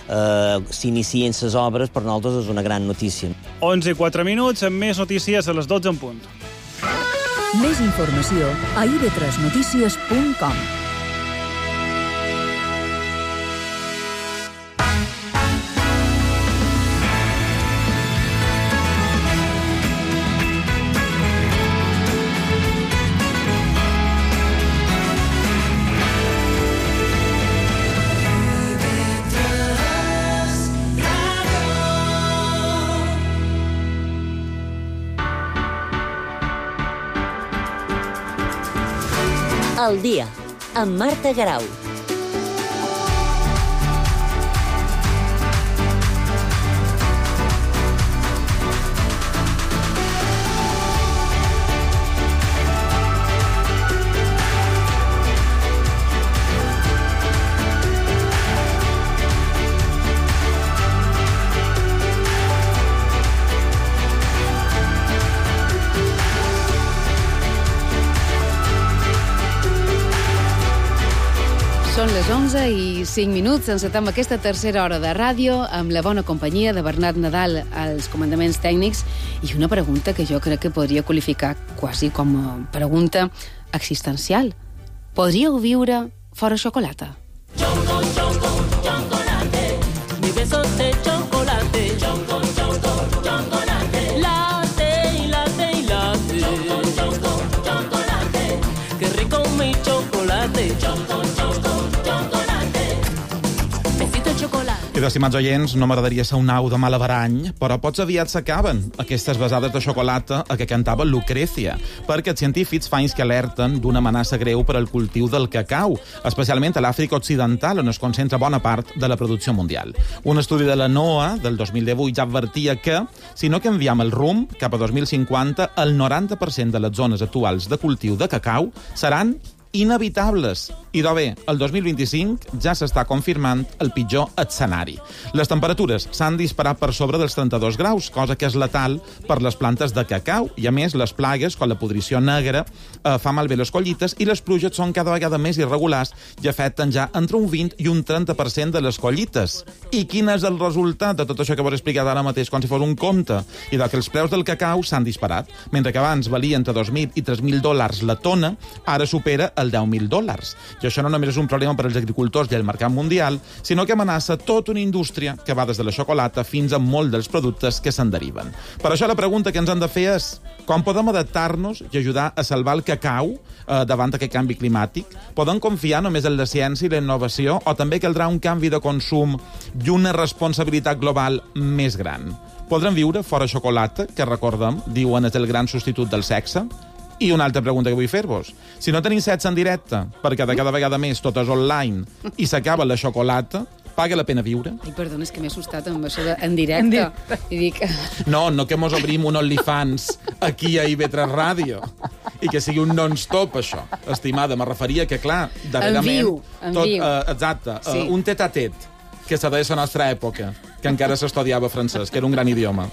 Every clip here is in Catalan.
s'inicien les obres, per nosaltres és una gran notícia. 11:04, amb més notícies a les 12 en punt. Més informació a ib3notícies.com. Al dia, amb Marta Garau. Són les 11:05. Encetem aquesta tercera hora de ràdio amb la bona companyia de Bernat Nadal als comandaments tècnics i una pregunta que jo crec que podria qualificar quasi com a pregunta existencial. Podríeu viure fora xocolata? Choco, choco, chocolate. Mi beso de chocolate. Choco, choco, chocolate. Latte, latte, latte. Choco, choco, chocolate. Qué rico mi chocolate. Choco, choco, chocolate. Besito de chocolate. I d'estimats oients, no m'agradaria ser un au de mal averany, però pots aviat s'acaben aquestes besades de xocolata a què cantava Lucrecia, perquè els científics fa anys que alerten d'una amenaça greu per al cultiu del cacau, especialment a l'Àfrica Occidental, on es concentra bona part de la producció mundial. Un estudi de la NOAA del 2018 ja advertia que, si no canviem el rumb, cap a 2050, el 90% de les zones actuals de cultiu de cacau seran inevitables. I bé, el 2025 ja s'està confirmant el pitjor escenari. Les temperatures s'han disparat per sobre dels 32 graus, cosa que és letal per les plantes de cacau, i a més les plagues, com la pudrició negra, fa malbé les collites i les pluges són cada vegada més irregulars i afecten ja entre un 20 i un 30% de les collites. I quin és el resultat de tot això que vos he explicat ara mateix, com si fos un conte? I que els preus del cacau s'han disparat. Mentre que abans valia entre $2.000 i $3.000 la tona, ara supera el $10.000. I això no només és un problema per als agricultors i el mercat mundial, sinó que amenaça tota una indústria que va des de la xocolata fins a molt dels productes que se'n deriven. Per això la pregunta que ens han de fer és com podem adaptar-nos i ajudar a salvar el cacau davant d'aquest canvi climàtic? Podem confiar només en la ciència i la innovació o també caldrà un canvi de consum i una responsabilitat global més gran? Podrem viure fora xocolata, que recordem, diuen és el gran substitut del sexe? I una altra pregunta que vull fer-vos. Si no tenim sexe en directe, perquè de cada vegada més tot és online i s'acaba la xocolata, paga la pena viure? Ai, perdona, és que m'he assustat amb això de en directe. I dic... No que mos obrim un OnlyFans aquí a IB3 Ràdio i que sigui un non-stop, això. Estimada, me referia que, clar, darrerament... En viu. Exacte, sí. Un tet-a-tet, que se deia a la nostra època, que encara s'estudiava francès, que era un gran idioma.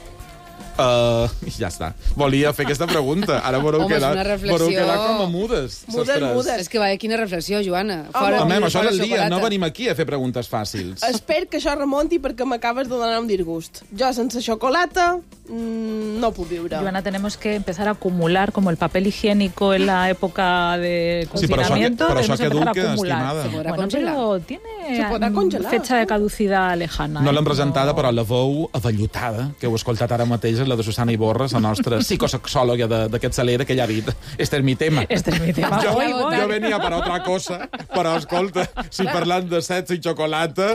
Ja està. Volia fer aquesta pregunta. Ara veureu quedar com a mudes. Mudes. És que va, quina reflexió, Joana. Això és el dia. No venim aquí a fer preguntes fàcils. Espero que això remonti perquè m'acabes de donar un disgust. Jo sense xocolata no puc viure. Joana, tenemos que empezar a acumular como el papel higiénico en la época de confinamiento. Però això que duca, estimada. Bueno, pero tiene fecha de caducidad lejana. No l'hem presentada, però la veu avellotada, que heu escoltat ara mateix, és la de Susana Iborra, la nostra psicosexòloga d'aquest Salera, que ja ha dit, este és mi tema. Este és mi tema. Jo venia per altra cosa, però, escolta, si parlant de sexe i xocolata,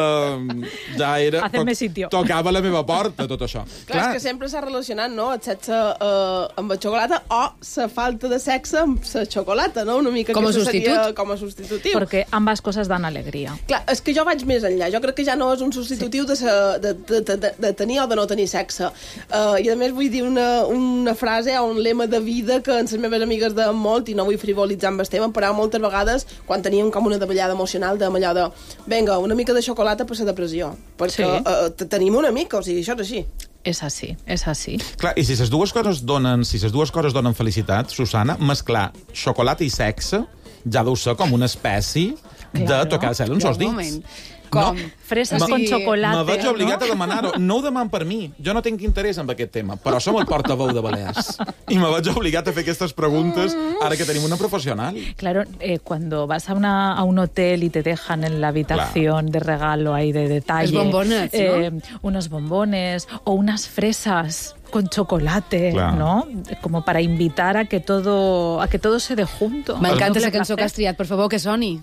ja era... Hacerme sitio. Tocava la meva porta, tot això. Clar, és que sempre s'ha relacionat, no?, el sexe amb la xocolata o la falta de sexe amb la xocolata, no?, una mica com que seria com a substitutiu. Porque ambas cosas dan alegría. Clar, és que jo vaig més enllà. Jo crec que ja no és un substitutiu de tenir o de no tenir sexe. I a més vull dir una frase o un lema de vida que les meves amigues deien molt, i no vull frivolitzar amb el tema, però moltes vegades quan teníem com una davallada emocional de allò de venga, una mica de xocolata per la depressió, perquè tenim una mica, o sigui, això és així. És així, és així. Clar, i si les dues coses donen felicitat, Susana, mesclar xocolata i sexe ja deu ser com una espècie de tocar el cel amb els dits. Com? Fresas con chocolate. Me veig obligat a demanar-ho. No ho deman per mi. Jo no tinc interès en aquest tema, però som el portaveu de Balears. I me veig obligat a fer aquestes preguntes ara que tenim una professional. Claro, cuando vas a un hotel y te dejan en la habitación de regalo ahí de detalle... Los bombones, ¿no? Unos bombones o unas fresas con chocolate, ¿no? Como para invitar a que todo se dé junto. M'encanta la cançó que has triat, per favor, que soni.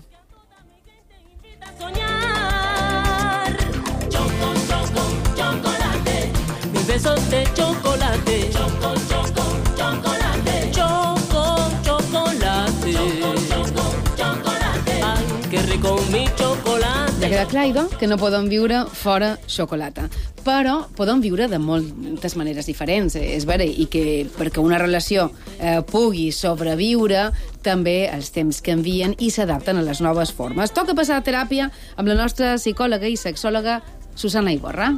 Besos de chocolate, choco, choco, chocolate, choco, chocolate, choco, chocolate. Ay, qué rico mi chocolate. Ja queda clar, idò, que no podem viure fora xocolata. Però podem viure de moltes maneres diferents, és vera, i que perquè una relació pugui sobreviure, també els temps canvien i s'adapten a les noves formes. Toca passar a teràpia amb la nostra psicòloga i sexòloga Susana Iborra.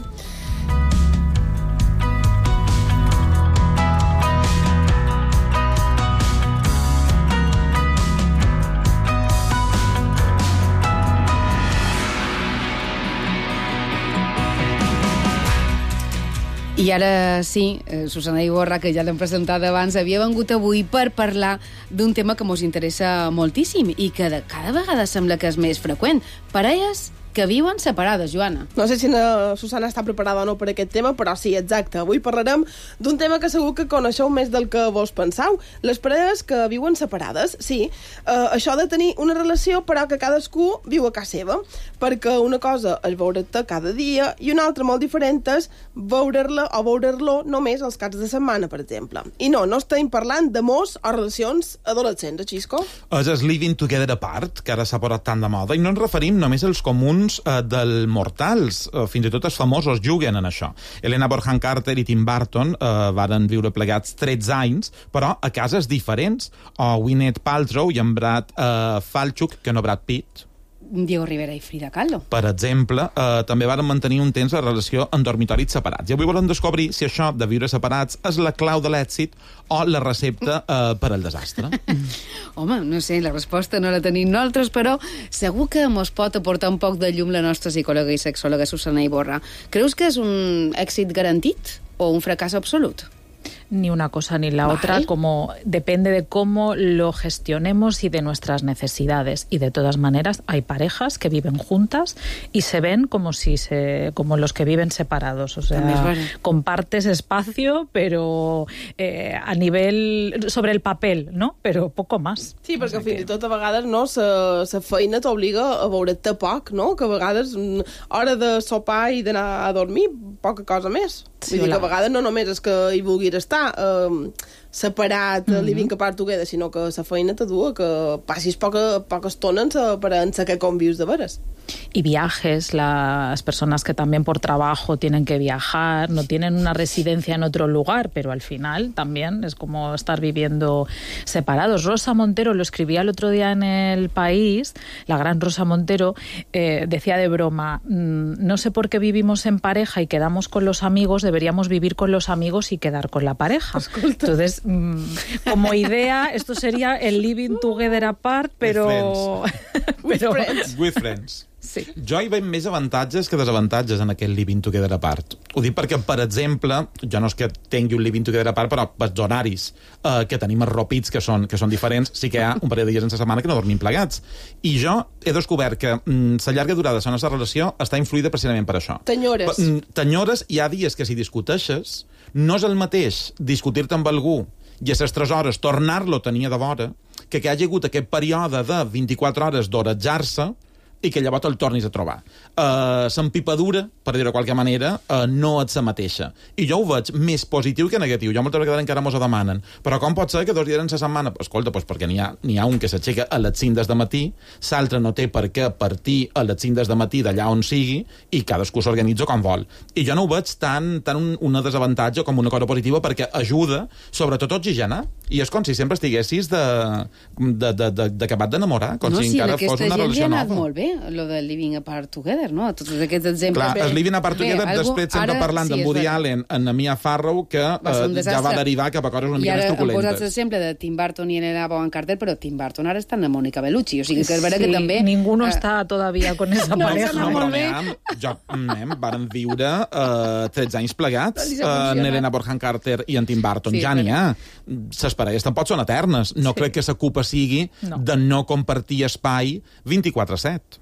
I ara sí, Susana Iborra, que ja l'hem presentat abans, havia vengut avui per parlar d'un tema que mos interessa moltíssim i que cada vegada sembla que és més freqüent. Parelles que viuen separades, Joana. No sé si la Susana està preparada o no per aquest tema, però sí, exacte. Avui parlarem d'un tema que segur que coneixeu més del que vos penseu. Les parelles que viuen separades, sí. Això de tenir una relació, però que cadascú viu a casa seva. Perquè una cosa és veure-te cada dia i una altra molt diferent és veure-la o veure-lo només els caps de setmana, per exemple. I no estem parlant d'amors o relacions adolescents, Xisco? És el living together apart, que ara s'ha posat tant de moda, i no ens referim només als comuns del mortals, fins i tot els famosos juguen en això. Helena Bonham Carter i Tim Burton varen viure plegats 13 anys, però a cases diferents. O Gwyneth Paltrow i en Brad Falchuk, que no Brad Pitt, Diego Rivera i Frida Kahlo. per exemple, també varen mantenir un temps la relació en dormitoris separats. I avui volem descobrir si això de viure separats és la clau de l'èxit o la recepta per al desastre. Home, no sé, la resposta no la tenim nosaltres, però segur que mos pot aportar un poc de llum la nostra psicòloga i sexòloga Susana Iborra. Creus que és un èxit garantit o un fracàs absolut? Ni una cosa ni la otra, como depende de cómo lo gestionemos y de nuestras necesidades. Y de todas maneras hay parejas que viven juntas y se ven como los que viven separados. O sea, compartes espacio, pero a nivel sobre el papel, ¿no? Pero poco más. Sí, perquè fins i tot a vegades la feina t'obliga a veure't poc, no? Que a vegades hora de sopar i d'anar a dormir, poca cosa més. Sí, vull dir que a vegades no només és que hi vulguis estar separat, living apart together, sinó que la feina t'adua que passis poca estona en que convius de veres. Y viajes, las personas que también por trabajo tienen que viajar, no tienen una residencia en otro lugar, pero al final también es como estar viviendo separados. Rosa Montero lo escribía el otro día en El País, la gran Rosa Montero, decía de broma, no sé por qué vivimos en pareja y quedamos con los amigos, deberíamos vivir con los amigos y quedar con la pareja. Escolta. Entonces, como idea, esto sería el living together apart, pero... With friends. Sí. Jo hi veig més avantatges que desavantatges en aquest living together apart. Ho dic perquè, per exemple, jo no és que tingui un living together apart, però pels horaris que tenim arropits, que són diferents, sí que hi ha un parell de dies en la setmana que no dormim plegats. I jo he descobert que la llarga durada de la nostra relació està influïda precisament per això. T'enyores. T'enyores, hi ha dies que si discuteixes, no és el mateix discutir-te amb algú i a les 3 hores tornar-lo a tenir de vora que hi hagi hagut aquest període de 24 hores d'oratjar-se i que llavors el tornis a trobar. L'empipadura, per dir-ho de qualque manera, no és la mateixa. I jo ho veig més positiu que negatiu. Jo moltes vegades encara mos ho demanen. Però com pot ser que 2 dies en la setmana... Escolta, doncs perquè n'hi ha un que s'aixeca a les 5 del matí, l'altre no té per què partir a les 5 del matí d'allà on sigui i cadascú s'organitza com vol. I jo no ho veig tant un desavantatge com una cosa positiva perquè ajuda, sobretot a oxigenar. I és com si sempre estiguessis d'acabat d'enamorar, com si encara fos una relació nova. Molt bé, lo de Living Apart Together, no? Tots aquests exemples. Clar, el Living Apart Together, després sempre parlant d'en Woody Allen, en Mia Farrow, que ja va derivar cap a coses una mica més truculentes. I ara hem posat l'exemple de Tim Burton i Helena Bonham Carter, però Tim Burton ara està amb Mónica Bellucci, o sigui que és vera que també... Ninguno està todavía con esa pareja. No, però varen viure 13 anys plegats, en Helena Bonham Carter i en Tim Burton. Ja n'hi ha. Les parelles tampoc són eternes. No crec que la culpa sigui de no compartir espai 24/7.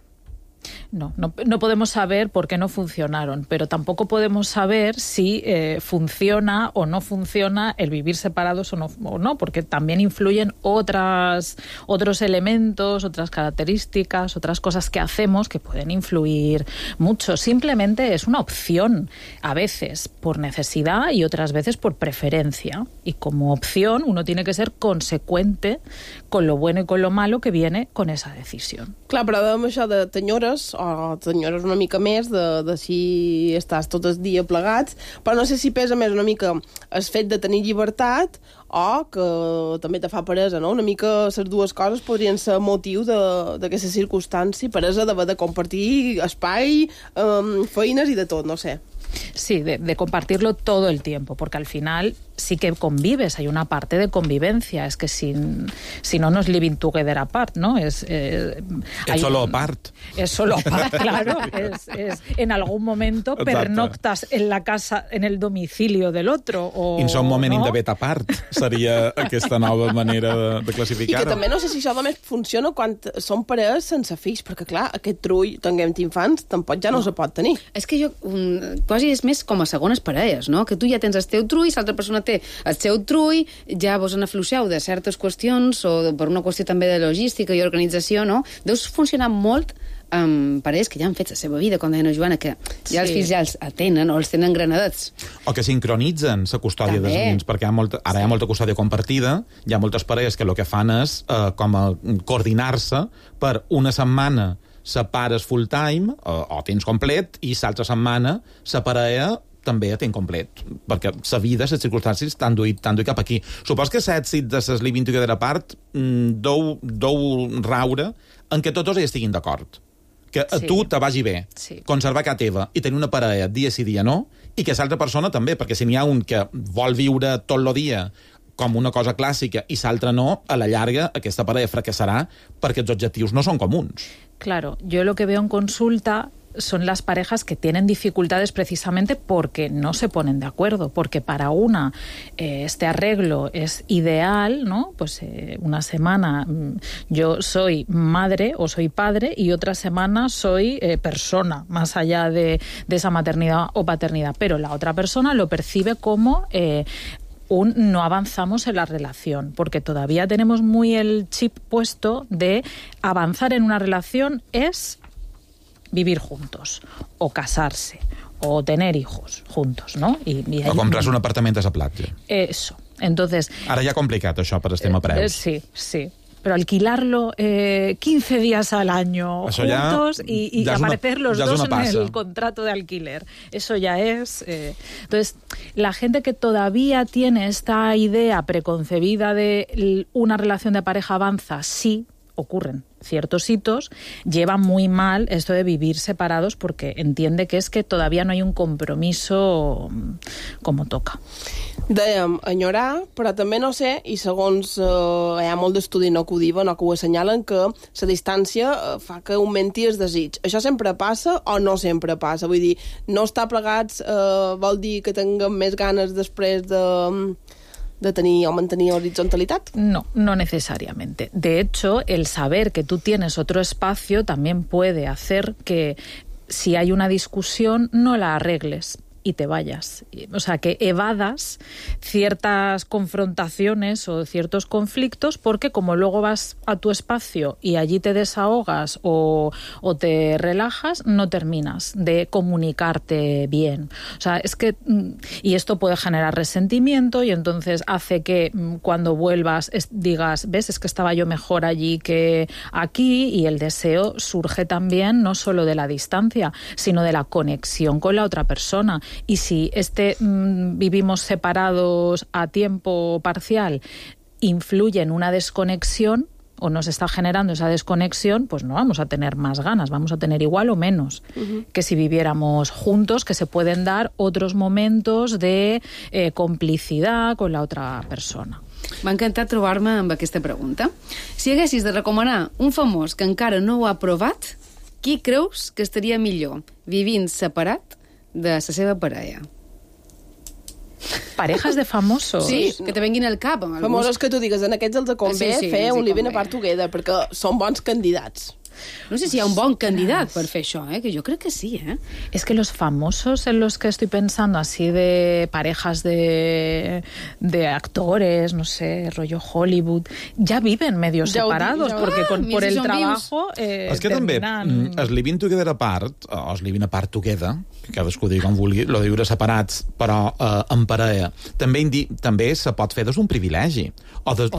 No podemos saber por qué no funcionaron, pero tampoco podemos saber si funciona o no funciona el vivir separados o no, porque también influyen otros elementos, otras características, otras cosas que hacemos que pueden influir mucho. Simplemente es una opción, a veces por necesidad y otras veces por preferencia. Y como opción uno tiene que ser consecuente con lo bueno y con lo malo que viene con esa decisión. Clar, però amb això de tenyores, o tenyores una mica més, de si estàs tot el dia plegats, però no sé si pesa més una mica el fet de tenir llibertat o que també te fa peresa, no? Una mica les dues coses podrien ser motiu d'aquesta circumstància, peresa d'haver de compartir espai, feines i de tot, no sé. Sí, de compartirlo todo el tiempo, porque al final sí que convives, hay una parte de convivencia, es que si no es living together apart, ¿no? Es solo apart. Es solo apart, claro. Es en algún momento pernoctas en la casa, en el domicilio del otro. I en un moment indevet apart seria aquesta nova manera de classificar-ho. I que també no sé si això només funciona quan són parelles sense fills, perquè clar, aquest trull, tinguem infants, tampoc ja no se pot tenir. És que jo quasi és més com a segones parelles, no? Que tu ja tens el teu trull, l'altra persona té el seu trull, ja vos en afluixeu de certes qüestions o per una qüestió també de logística i organització, no? Deus funcionar molt amb parelles que ja han fet la seva vida, com deia la Joana, que ja els fills ja els tenen o els tenen granadets. O que sincronitzen la custòdia dels nens, perquè ara hi ha molta custòdia compartida, hi ha moltes parelles que el que fan és com a coordinar-se per una setmana sa pares full time o temps complet i l'altra setmana sa parella també a temps complet, perquè la vida, les circumstàncies t'han duit cap aquí. Supos que l'èxit de les Living Together Apart deu raure en que tots ells estiguin d'acord. Que a tu te vagi bé, conservar casa teva i tenir una parella dia sí dia no, i que l'altra persona també, perquè si n'hi ha un que vol viure tot el dia com una cosa clàssica i l'altre no, a la llarga aquesta parella fracassarà perquè els objectius no són comuns. Claro, yo lo que veo en consulta son las parejas que tienen dificultades precisamente porque no se ponen de acuerdo, porque para una este arreglo es ideal, ¿no? Pues una semana yo soy madre o soy padre y otra semana soy persona, más allá de esa maternidad o paternidad, pero la otra persona lo percibe como no avanzamos en la relación, porque todavía tenemos muy el chip puesto de avanzar en una relación es vivir juntos, o casarse, o tener hijos juntos, ¿no? O comprar un apartament a la platja. Eso. Entonces... Ara ja complicat, això, per el tema preus. Sí. Pero alquilarlo 15 días al año eso juntos y aparecer los dos en el contrato de alquiler. Eso ya es... Entonces, la gente que todavía tiene esta idea preconcebida de una relación de pareja avanza, sí, ocurren ciertos hitos, lleva muy mal esto de vivir separados porque entiende que es que todavía no hay un compromiso como toca. Dèiem enyorar, però també no sé, i segons hi ha molt d'estudi no que ho diuen o que ho assenyalen, que la distància fa que augmenti el desig. Això sempre passa o no sempre passa? Vull dir, no estar plegats vol dir que tinguem més ganes després de tenir o mantenir horizontalitat? No necesariamente. De hecho, el saber que tú tienes otro espacio también puede hacer que si hay una discusión no la arregles y te vayas. O sea, que evadas ciertas confrontaciones o ciertos conflictos porque como luego vas a tu espacio y allí te desahogas o te relajas, no terminas de comunicarte bien. O sea, es que... Y esto puede generar resentimiento y entonces hace que cuando vuelvas digas, ves, es que estaba yo mejor allí que aquí, y el deseo surge también no solo de la distancia, sino de la conexión con la otra persona. Y si vivimos separados a tiempo parcial influye en una desconexión, o no se está generando esa desconexión, pues no vamos a tener más ganas, vamos a tener igual o menos que si viviéramos juntos, que se pueden dar otros momentos de complicidad con la otra persona. M'ha encantat trobar-me amb aquesta pregunta. Si haguessis de recomanar un famós que encara no ho ha provat, qui creus que estaria millor vivint separat de la seva parella? Parejas de famosos. Sí, que te venguin al cap. Famosos que tu digues, en aquests els convé fer un Living Apart Together, perquè són bons candidats. No sé si hi ha un bon candidat per fer això, que jo crec que sí, Es que los famosos en los que estoy pensando, así de parejas de actores, no sé, rollo Hollywood, ya viven medio separados, porque por el trabajo és que també, es Living Together Apart, o es Living Apart Together, que cadascú digui com vulgui, lo de viure separats, però en parella, també se pot fer des d'un privilegi, o des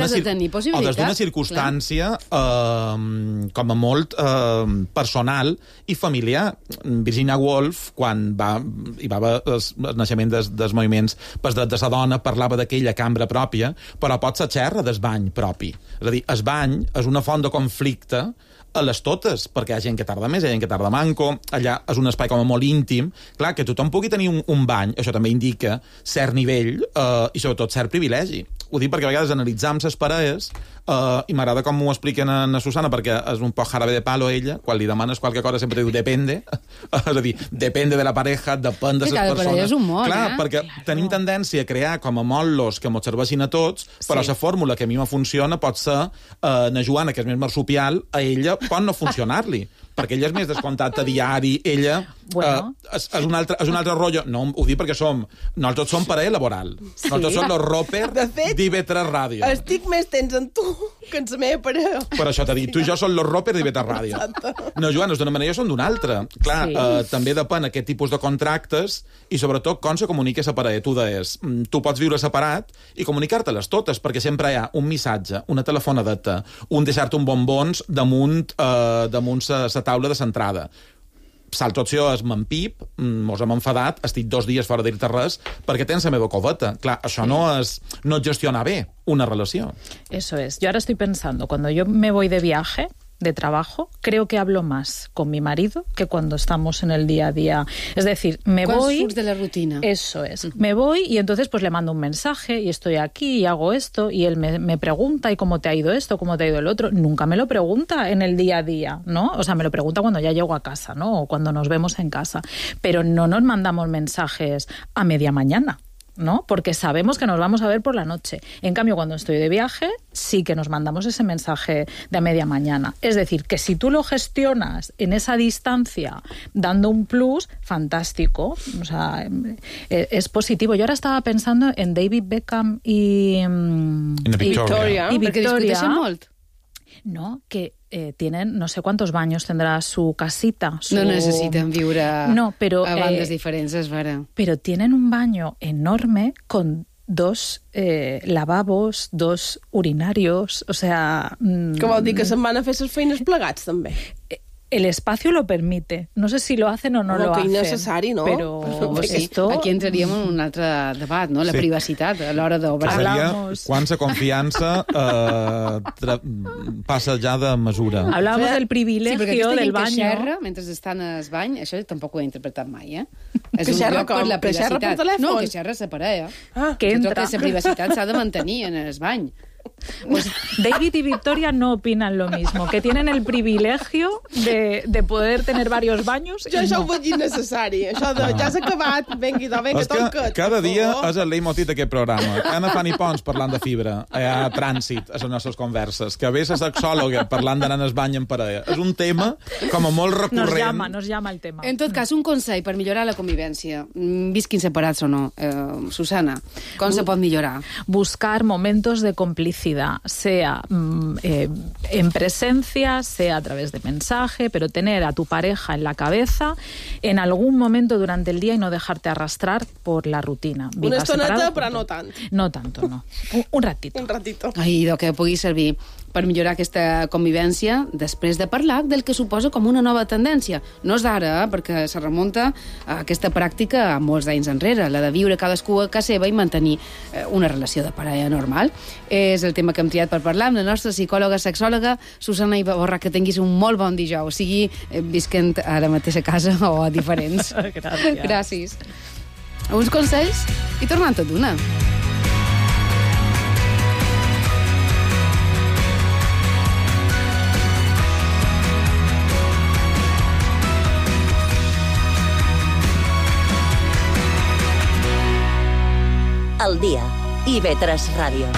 d'una circumstància com a molt personal i familiar. Virginia Woolf, quan hi va haver el naixement dels moviments pels drets de la dona, parlava d'aquella cambra pròpia, però pot ser xerra del bany propi. És a dir, el bany és una font de conflicte a les totes, perquè hi ha gent que tarda més, hi ha gent que tarda manco, allà és un espai com a molt íntim. Clar, que tothom pugui tenir un bany, això també indica cert nivell i sobretot cert privilegi. Ho dic perquè a vegades analitzam les parelles i m'agrada com ho expliquen a Susana, perquè és un poc jarabe de palo ella, quan li demanes qualque cosa sempre diu depende, és a dir, depende de la pareja, depèn de les persones. Cada parella és un món, clar, perquè tenim tendència a crear com a motllos que m'ho serveixin a tots, però la fórmula que a mi me funciona pot ser na Joana, que és més marsupial, a ella pot no funcionar-li, perquè ella és més descontacte diari, ella és un altre rotllo. No, ho dic perquè nosaltres som parella laboral. Nosaltres som los Roper d'IV3 Ràdio. Estic més temps en tu que en la meva parella. Per això t'he dit, tu i jo som los Roper d'IV3 Ràdio. No, Joan, és d'una manera, jo som d'una altra. Clar, també depèn aquest tipus de contractes i sobretot com se comunica la parella. Tu deies, tu pots viure separat i comunicar-te-les totes, perquè sempre hi ha un missatge, una telefonadeta, un deixar-te un bombons damunt la taula de centrada. L'altra opció és m'empip, mos hem enfadat, estic 2 dies fora de dir-te res, perquè tens la meva coveta. Clar, això no és gestionar bé una relació. Eso es. Yo ahora estoy pensando, cuando yo me voy de viaje, de trabajo, creo que hablo más con mi marido que cuando estamos en el día a día. Es decir, me voy... surts de la rutina. Eso es. Me voy y entonces pues le mando un mensaje y estoy aquí y hago esto y él me pregunta y cómo te ha ido esto, cómo te ha ido el otro. Nunca me lo pregunta en el día a día, ¿no? O sea, me lo pregunta cuando ya llego a casa, ¿no? O cuando nos vemos en casa. Pero no nos mandamos mensajes a media mañana, ¿no? Porque sabemos que nos vamos a ver por la noche. En cambio, cuando estoy de viaje, sí que nos mandamos ese mensaje de a media mañana. Es decir, que si tú lo gestionas en esa distancia, dando un plus, fantástico. O sea, es positivo. Yo ahora estaba pensando en David Beckham y Victoria. Perquè discuteixen molt. No, que tienen no sé cuántos baños tendrá su casita. No necesitan viure a bandes diferents, és vera. Pero tienen un baño enorme con 2 lavabos, 2 urinarios, o sea... Que vol dir que se'n van a fer les feines plegats, també? El espacio lo permite. No sé si lo hacen o no lo hacen. Que innecessari, no? Però esto... Aquí entraríem en un altre debat, no? La privacitat a l'hora d'obrar. Quan la confiança passa ja de mesura. Hablamos del privilegio del baño. Sí, perquè xerra mentre estan al bany, això tampoc ho he interpretat mai, És un lloc per la privacitat. Per telèfon? No, que xerra la parella. Que entra. Que la privacitat s'ha de mantenir en el bany. Pues David y Victoria no opinan lo mismo, que tienen el privilegio de poder tener varios baños. Jo això ho veig innecessari, això de ja s'ha acabat, venga, toca. Cada dia és el leitmotiv d'aquest programa. Anna Fanny Pons parlant de fibra, hi ha trànsit a les nostres converses, que ve la sexòloga parlant d'anar al bany en parella. És un tema com a molt recurrent. Nos llama el tema. En tot cas, un consell per millorar la convivència, visquin separats o no. Susana, com se pot millorar? Buscar momentos de complicidad, sea en presencia, sea a través de mensaje, pero tener a tu pareja en la cabeza en algún momento durante el día y no dejarte arrastrar por la rutina. Una estoneta, però no tant. No tanto, no. Un ratito. Un ratito. Ai, que pugui servir. per millorar aquesta convivència després de parlar del que suposa com una nova tendència. No és d'ara, perquè se remunta a aquesta pràctica a molts d'anys enrere, la de viure cadascú a casa seva i mantenir una relació de parella normal. És el tema que hem triat per parlar amb la nostra psicòloga sexòloga Susana Ibarra. Que tinguis un molt bon dijous, sigui visquent a la mateixa casa o a diferents. Gràcies. Uns consells i tornant tot d'una. Al dia. IB3 Ràdio.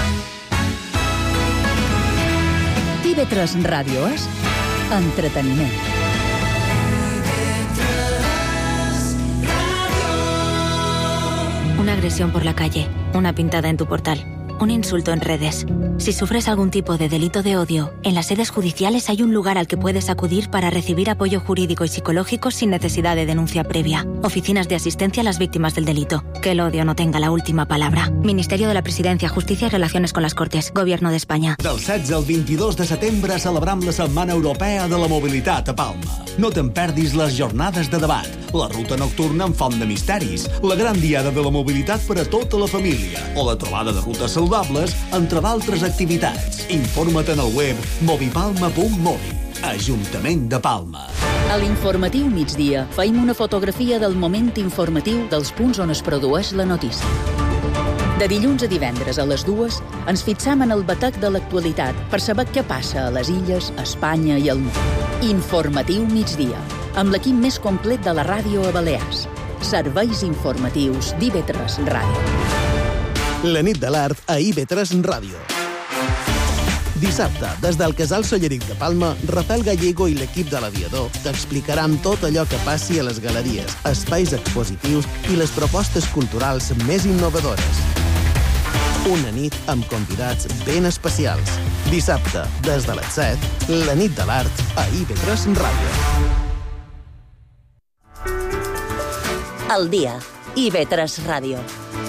IB3 Ràdio és entreteniment. Una agresión por la calle, una pintada en tu portal, un insulto en redes. Si sufres algún tipo de delito de odio, en las sedes judiciales hay un lugar al que puedes acudir para recibir apoyo jurídico y psicológico sin necesidad de denuncia previa. Oficinas de asistencia a las víctimas del delito. Que el odio no tenga la última palabra. Ministerio de la Presidencia, Justicia y Relaciones con las Cortes. Gobierno de España. Del 16 al 22 de setembre celebram la Setmana Europea de la Mobilitat a Palma. No te'n perdis les jornades de debat, la ruta nocturna en Font de Misteris, la gran diada de la mobilitat per a tota la família o la trobada de rutes saludables, entre d'altres activitats. Informa't en el web movipalma.mobi. Ajuntament de Palma. A l'informatiu migdia feim una fotografia del moment informatiu dels punts on es produeix la notícia. De dilluns a divendres a les 2 ens fixam en el batec de l'actualitat per saber què passa a les illes, a Espanya i al món. Informatiu migdia, amb l'equip més complet de la ràdio a Balears. Serveis informatius d'IB3 Ràdio. La nit de l'art a IB3 Ràdio. Dissabte, des del Casal Solleric de Palma, Rafael Gallego i l'equip de l'Aviador t'explicaran tot allò que passi a les galeries, espais expositius i les propostes culturals més innovadores. Una nit amb convidats ben especials. Dissabte, des de les 7, la nit de l'art a IB3 Ràdio. Al dia. IB3 Ràdio.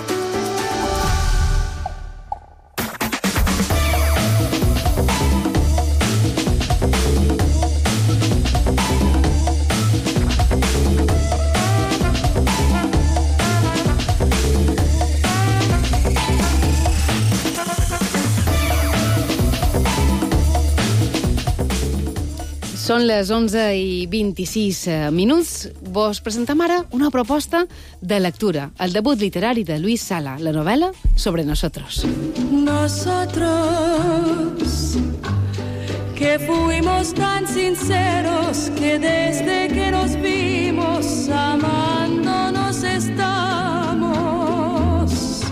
Són les 11:26 minuts. Vos presentem ara una proposta de lectura, el debut literari de Luis Sala, la novel·la Sobre nosotros. Nosotros, que fuimos tan sinceros, que desde que nos vimos amándonos estamos.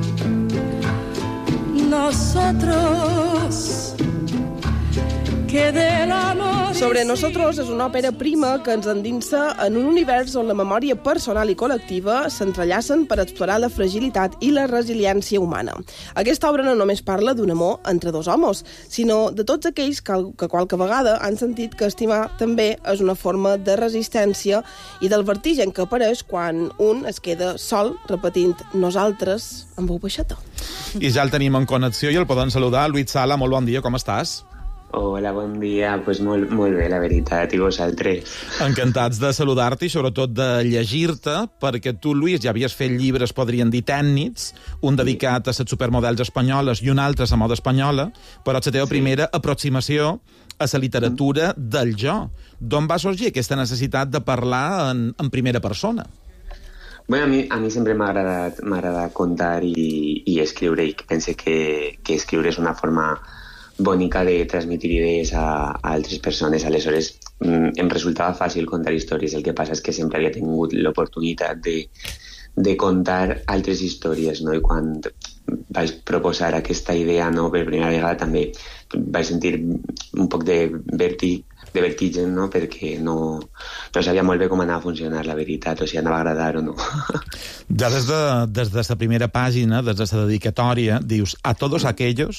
Nosotros, que del amor... Sobre Nosotros és una òpera prima que ens endinsa en un univers on la memòria personal i col·lectiva s'entrellacen per explorar la fragilitat i la resiliència humana. Aquesta obra no només parla d'un amor entre dos homes, sinó de tots aquells que qualque vegada han sentit que estimar també és una forma de resistència i del vertigen que apareix quan un es queda sol repetint nosaltres en veu baixeta. I ja el tenim en connexió i el poden saludar. Luis Sala, molt bon dia, com estàs? Hola, bon dia. Pues molt bé, la veritat, i vosaltres. Encantats de saludar-te i sobretot de llegir-te, perquè tu, Luis, ja havies fet llibres, podríem dir, tècnics, un dedicat a les supermodels espanyoles i un altre a la moda espanyola, però és la teva primera aproximació a la literatura del jo. D'on va sorgir aquesta necessitat de parlar en primera persona? Bueno, a mi sempre m'ha agradat contar i escriure, i penso que escriure és una forma bonica de transmitir idees a altres persones. Aleshores, em resultava fàcil contar històries. El que passa és que sempre havia tingut l'oportunitat de contar altres històries, no? I quan vaig proposar aquesta idea, no, per primera vegada, també vaig sentir un poc de vertigen, no? Perquè no sabia molt bé com anava a funcionar, la veritat, o si anava a agradar o no. Ja des de la primera pàgina, des de la dedicatòria, dius a todos aquellos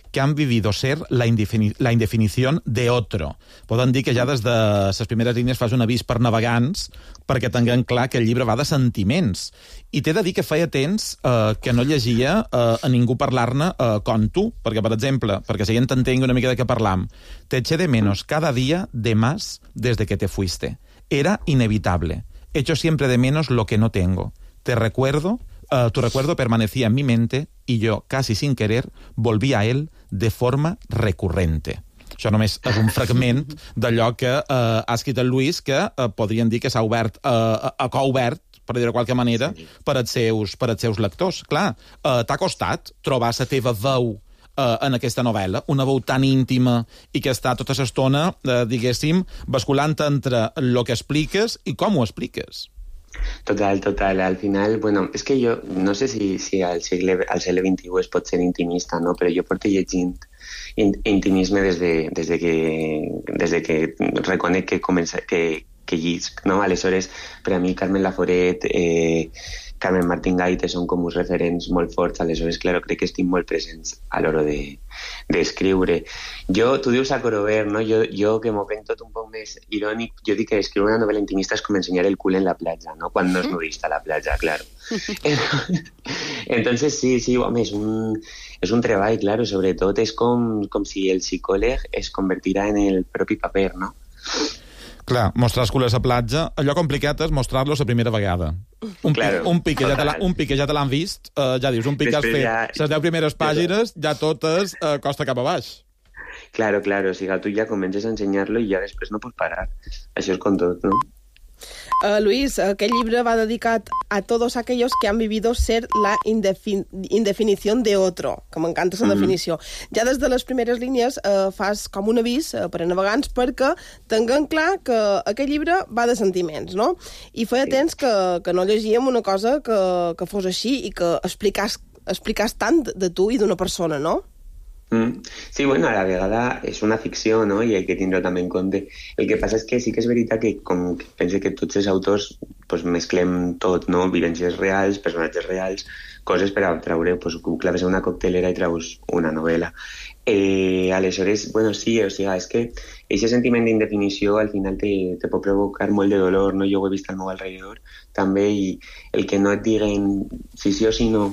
que han vivido ser la indefinición de otro. Poden dir que ja des de les primeres línies fas un avís per navegants perquè tinguem clar que el llibre va de sentiments. I t'he de dir que feia temps que no llegia a ningú parlar-ne com tu, perquè, per exemple, perquè si gent t'entengui una mica de què parlam, te eché de menos cada día de más desde que te fuiste. Era inevitable. Echo siempre de menos lo que no tengo. Tu recuerdo permanecía en mi mente y yo, casi sin querer, volví a él de forma recurrente. Això només és un fragment d'allò que ha escrit el Lluís, que podríem dir que s'ha obert a cor obert, per dir-ho de qualque manera, per als seus lectors. Clar, t'ha costat trobar la teva veu en aquesta novel·la, una veu tan íntima i que està tota l'estona, diguéssim, basculant entre el que expliques i com ho expliques. Total. Al final, bueno, és que jo no sé si al segle XXI es pot ser intimista, no? Però jo porto llegint intimisme des que reconec que llisc, no? Aleshores, per a mi, Carmen Laforet, Carmen Martín Gaite són com uns referents molt forts, aleshores, claro, crec que estic molt presents a l'hora d'escriure. Tu dius a Corover, no? Jo que m'ho venc tot un poc més irònic, jo dic que escriure una novel·la intimista és com ensenyar el cul en la platja, no? Quan no és nudista a la platja, claro. Entonces, sí, home, és un treball, claro, sobretot és com si el psicòleg es convertirà en el propi paper, no? Clar, mostrar els culers a platja, allò complicat és mostrar-los la primera vegada. Un pic que ja te l'han vist, ja dius, un pic que has fet les 10 primeres pàgines, ja totes costa cap a baix. Claro, o sigui, tu ja comences a ensenyar-lo i ja després no pots parar. Això és com tot, no? Luis, aquest llibre va dedicat a todos aquellos que han vivido ser la indefinición de otro, que m'encanta la definició. Ja des de les primeres línies fas com un avís per a navegants perquè tinguem clar que aquest llibre va de sentiments, no? I feia temps que no llegíem una cosa que fos així i que explicàs tant de tu i d'una persona, no? Sí, bueno, a la vegada és una ficció, no? I hay que tindre-ho també en compte. El que passa és que sí que és veritat que com que pense que tots els autors pues, mesclem tot, no? Vivències reals, personatges reals, coses per a treure, pues, claves en una coctelera i treus una novel·la. Aleshores, bueno, sí, o sigui, és que aquest sentiment d'indefinició al final te pot provocar molt de dolor, no? Jo ho he vist al meu alrededor també, i el que no et diguen si sí o si no,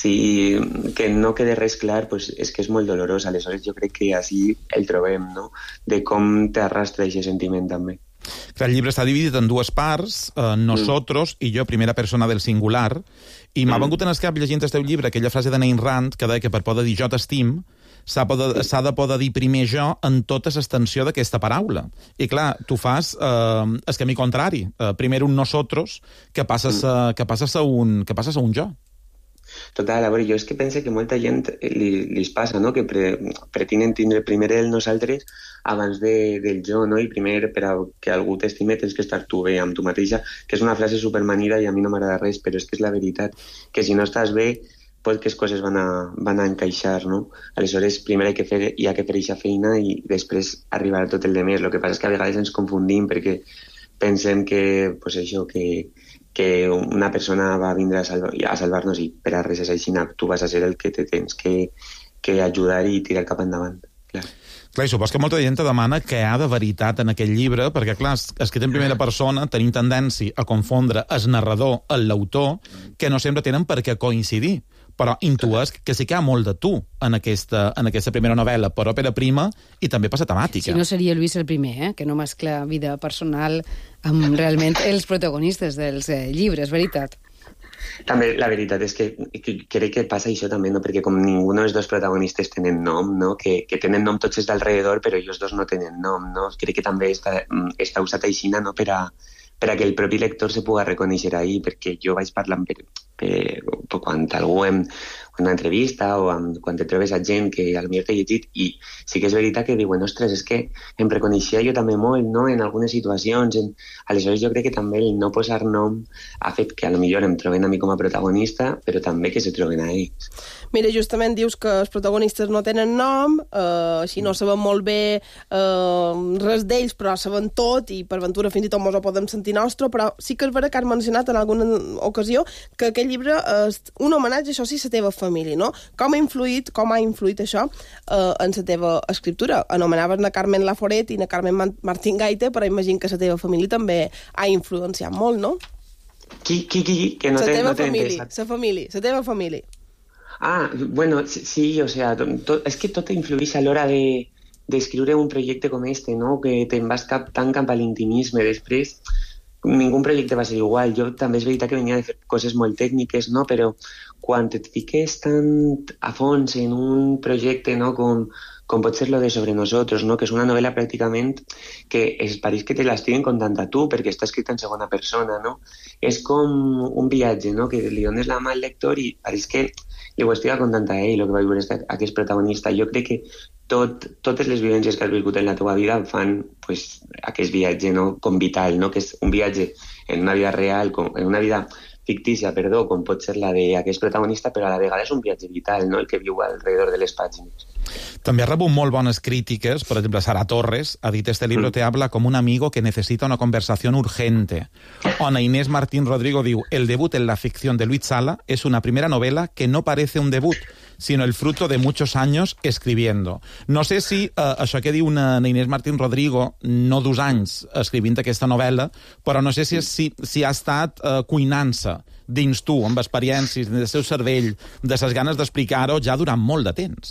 que no quede res clar, pues és que és molt dolorós. Aleshores jo crec que així el trobem, no? De com t'arrastra aquest sentiment també. El llibre està dividit en dues parts, nosotros i jo, primera persona del singular, i m'ha vengut en el cap llegint el teu llibre aquella frase de Ayn Rand que deia que per poder dir jo t'estim s'ha de poder dir primer jo en tota l'extensió d'aquesta paraula. I clar, tu fas el camí contrari. Primer un nosotros que passes a un jo. Total, a veure, jo és que pense que molta gent li passa, no?, que pretenen tindre primer el nosaltres abans del jo, no?, i primer per a que algú t'estime tens que estar tu bé amb tu mateixa, que és una frase supermanida i a mi no m'agrada res, però és que és la veritat, que si no estàs bé, poques coses van a encaixar, no? Aleshores, primer hi ha que fer aquesta feina i després arribar a tot el demés. El que passa és que a vegades ens confundim perquè pensem que, pues això, que una persona va vindre a salvar-nos i per a res és així, tu vas a ser el que te tens que ajudar i tirar cap endavant. Clar, i supos que molta gent te demana què hi ha de veritat en aquest llibre, perquè, clar, escrit en primera persona tenim tendència a confondre el narrador, el l'autor, que no sempre tenen per què coincidir. Però intues que sí que hi ha molt de tu en aquesta primera novel·la, per òpera prima i també per la temàtica. Si no seria Lluís el primer, que no mescla vida personal amb realment els protagonistes dels llibres, veritat? També la veritat és que crec que passa això també, no? Perquè com ningú dels dos protagonistes tenen nom, no? Que tenen nom tots els d'alrededor, però ells dos no tenen nom, no? Crec que també està usat així, no? Per a que el propi lector se pugui reconèixer ahí, perquè jo vaig parlant quan algú en una entrevista o quan te trobes a gent que potser t'he llegit i sí que és veritat que diuen, ostres, és que em reconeixia jo també molt, no?, en algunes situacions. Aleshores jo crec que també el no posar nom ha fet que potser em troben a mi com a protagonista, però també que se troben a ells. Mira, justament dius que els protagonistes no tenen nom, així no sabem molt bé res d'ells, però sabem tot i per ventura fins i tot ens ho podem sentir nostre, però sí que és vera que has mencionat en alguna ocasió que aquest llibre és un homenatge, això sí, a la teva família. família, no? Com ha influït això en la teva escriptura? Anomenaves na Carmen Laforet i na Carmen Martín Gaite, però imagino que la teva família també ha influenciat molt, no? Qui? Que no t'he entès. La teva família. Ah, bueno, sí, o sea, es que tot influeix a l'hora d'escriure un projecte com este, no? Que te'n vas tan cap a l'intimisme. Després, ningú projecte va ser igual. Jo també és veritat que venia de fer coses molt tècniques, no? Però quan et fiques tan a fons en un projecte, no? Com pot ser lo de Sobre Nosotros, no? Que és una novel·la pràcticament que pareix que te l'estiguen contant a tu, perquè està escrita en segona persona, no? És com un viatge, no? Que li dones la mà al lector i pareix que li ho estic contant a ell, el que va viure aquest protagonista. Jo crec que totes les vivències que has viscut en la teva vida fan pues, aquest viatge, no? Com vital, no? Que és un viatge en una vida real, en una vida fictícia, com pot ser la d'aquest protagonista, però a la vegada és un viatge vital, no? El que viu alrededor de les pàgines. També ha rebut molt bones crítiques. Por ejemplo, Sara Torres ha dit: este libro te habla como un amigo que necesita una conversación urgente. Ana Inés Martín Rodrigo diu: el debut en la ficción de Luis Sala es una primera novela que no parece un debut, sino el fruto de muchos años escribiendo. No sé si això que diu una Inés Martín Rodrigo, no 2 anys escrivint aquesta novel·la, però no sé si ha estat cuinant-se dins tu, amb experiències, del seu cervell, de ses ganes d'explicar-ho ja durant molt de temps.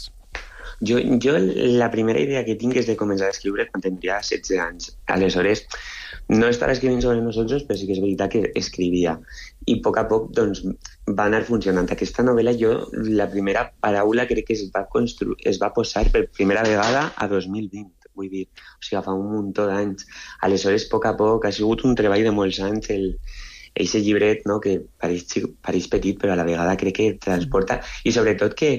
Jo la primera idea que tinc és de començar a escriure quan tindria 16 anys. Aleshores, no estava escrivint sobre nosaltres, però sí que és veritat que escrivia. I a poc, doncs, va anar funcionant. Aquesta novel·la, la primera paraula crec que es va posar per primera vegada a 2020, vull dir. O sigui, fa un muntó d'anys. Aleshores, a poc, ha sigut un treball de molts anys eixe llibret, no?, que pareix petit, però a la vegada crec que transporta. I sobretot que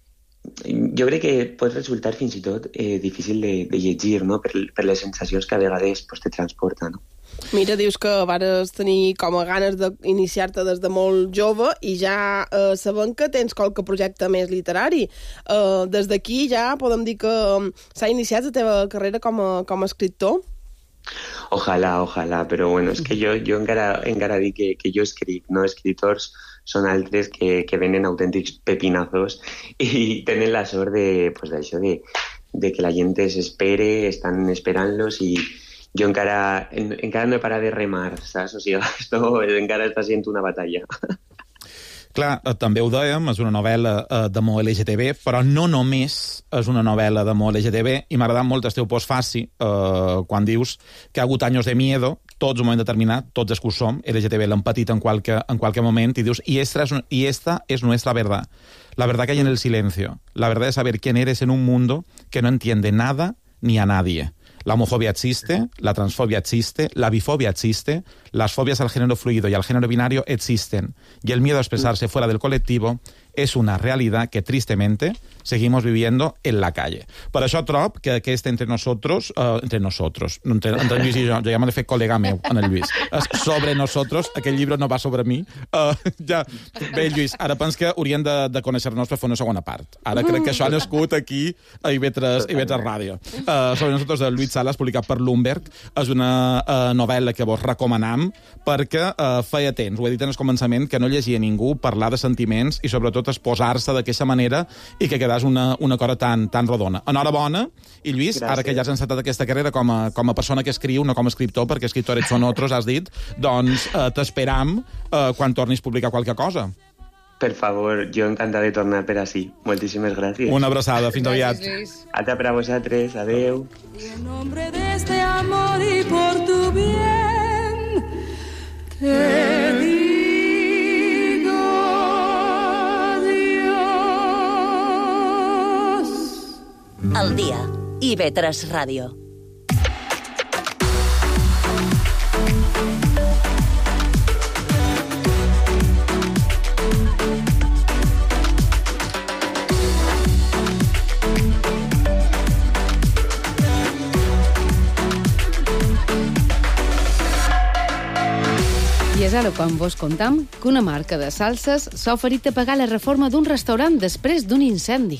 jo crec que pot resultar fins i tot difícil de llegir, no?, per les sensacions que a vegades te transporta, no? Mira, dius que vares tenir com a ganes d'iniciar-te des de molt jove i ja sabem que tens qualque projecte més literari. Des d'aquí ja podem dir que s'ha iniciat la teva carrera com a escriptor? Ojalà, però bueno, és que jo encara dic que jo escric, no? Escriptors són altres que venen autèntics pepinazos i tenen la sort d'això, de que la gent s'espere, estan esperant-los, i jo encara no he parat de remar, saps? O sigui, esto encara està sent una batalla. Clar, també ho dèiem, és una novel·la d'amor LGTB, però no només és una novel·la d'amor LGTB, i m'ha agradat molt el teu postfaci quan dius que ha hagut anys de miedo, tots un moment determinat, tots els que ho som, LGTB l'han patit en qualque moment, i dius, y esta es nuestra verdad. La verdad que hay en el silencio. La verdad es saber quién eres en un mundo que no entiende nada ni a nadie. La homofobia existe, la transfobia existe, la bifobia existe, las fobias al género fluido y al género binario existen, y el miedo a expresarse fuera del colectivo es una realidad que tristemente seguimos viviendo en la calle. Per això trob que aquest entre Lluís i jo ja m'he fet col·lega meu, en el Lluís. Sobre nosotros, aquell llibre no va sobre mi. Bé, Lluís, ara pens que hauríem de conèixer-nos per fer una segona part. Ara crec que això ha nascut aquí a IB3 Ràdio. Sobre nosotros, de Luis Salas, publicat per Lumberg, és una novel·la que vos recomanam perquè feia temps, ho he dit en el començament, que no llegia ningú parlar de sentiments i sobretot exposar-se d'aquesta manera i que quedàs una cosa tan rodona. Enhorabona, i Lluís, gràcies. Ara que ja has encetat aquesta carrera com a persona que escriu, no com a escriptor, perquè escriptors són otros, has dit, doncs t'esperam quan tornis a publicar qualque cosa. Per favor, jo encantat de tornar per ací. Moltíssimes gràcies. Una abraçada, fins aviat. Altra per a vosaltres, adeu. En nombre de este amor y por tu bien te digo Al dia, IB3 Ràdio. I és ara quan vos contam que una marca de salses s'ha oferit a pagar la reforma d'un restaurant després d'un incendi.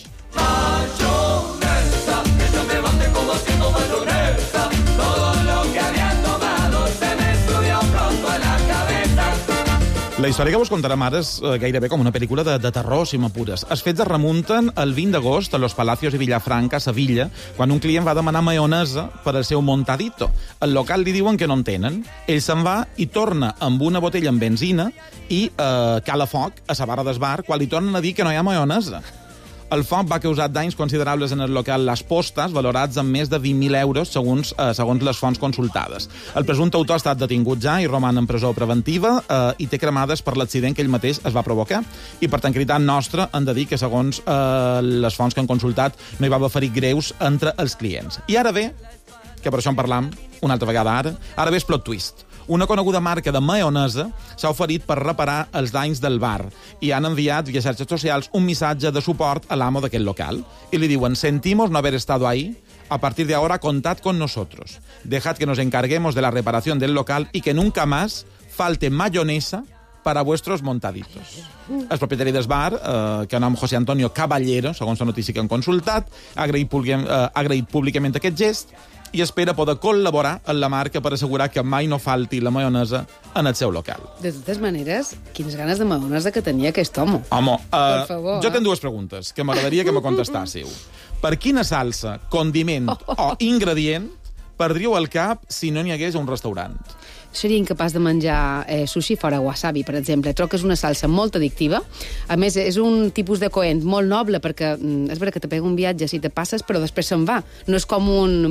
La història que vos contarem ara és gairebé com una pel·lícula de terror, si m'apures. Els fets es remunten el 20 d'agost a Los Palacios de Villafranca, a Sevilla, quan un client va demanar maionesa per al seu montadito. Al local li diuen que no en tenen. Ell se'n va i torna amb una botella amb benzina i cala foc a la barra del bar quan li tornen a dir que no hi ha maionesa. El foc va causar danys considerables en el local Las Postas, valorats en més de 20.000 euros, segons les fonts consultades. El presumpte autor ha estat detingut ja i roman en presó preventiva i té cremades per l'accident que ell mateix es va provocar. I per tranquil·litat nostra, hem de dir que, segons les fonts que han consultat, no hi va haver ferits greus entre els clients. I ara ve, que per això en parlam una altra vegada ara ve el plot twist. Una coneguda marca de maionesa s'ha oferit per reparar els danys del bar i han enviat via xarxes socials un missatge de suport a l'amo d'aquest local. I li diuen: sentimos no haber estado ahí, a partir de ahora contad con nosotros. Dejad que nos encarguemos de la reparación del local y que nunca más falte mayonesa para vuestros montaditos. El propietari del bar, que nom José Antonio Caballero, segons la notícia que han consultat, ha agraït públicament aquest gest i espera poder col·laborar amb la marca per assegurar que mai no falti la maionesa en el seu local. De totes maneres, quines ganes de maionesa que tenia aquest home. Home, per favor, jo tinc dues preguntes que m'agradaria que me contestássiu. Per quina salsa, condiment o ingredient perdríeu el cap si no n'hi hagués a un restaurant? Seria incapaç de menjar sushi fora wasabi, per exemple. Trobo que és una salsa molt addictiva. A més, és un tipus de coent molt noble, perquè és veritat que te pega un viatge si te passes, però després se'n va. No és com un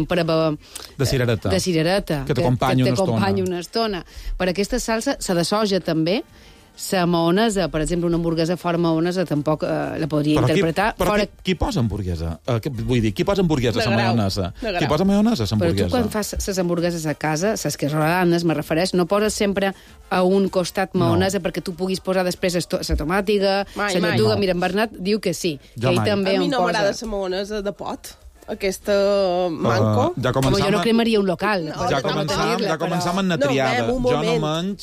de cirereta. Que t'acompanya una estona. Per aquesta salsa, la de soja també, la maonesa, per exemple, una hamburguesa fora maonesa, tampoc la podria interpretar. Qui posa hamburguesa? Vull dir, qui posa hamburguesa a la maionesa? Qui posa maionesa a la hamburguesa? Però tu, quan fas les hamburgueses a casa, les casolanes, me refereix, no poses sempre a un costat maonesa perquè tu puguis posar després la tomàtiga, la lletuga. Mira, en Bernat diu que sí, que ell també a mi no m'agrada la maonesa de pot. Aquesta manco. Jo no cremaria un local. Ja començam en una triada. Jo no menys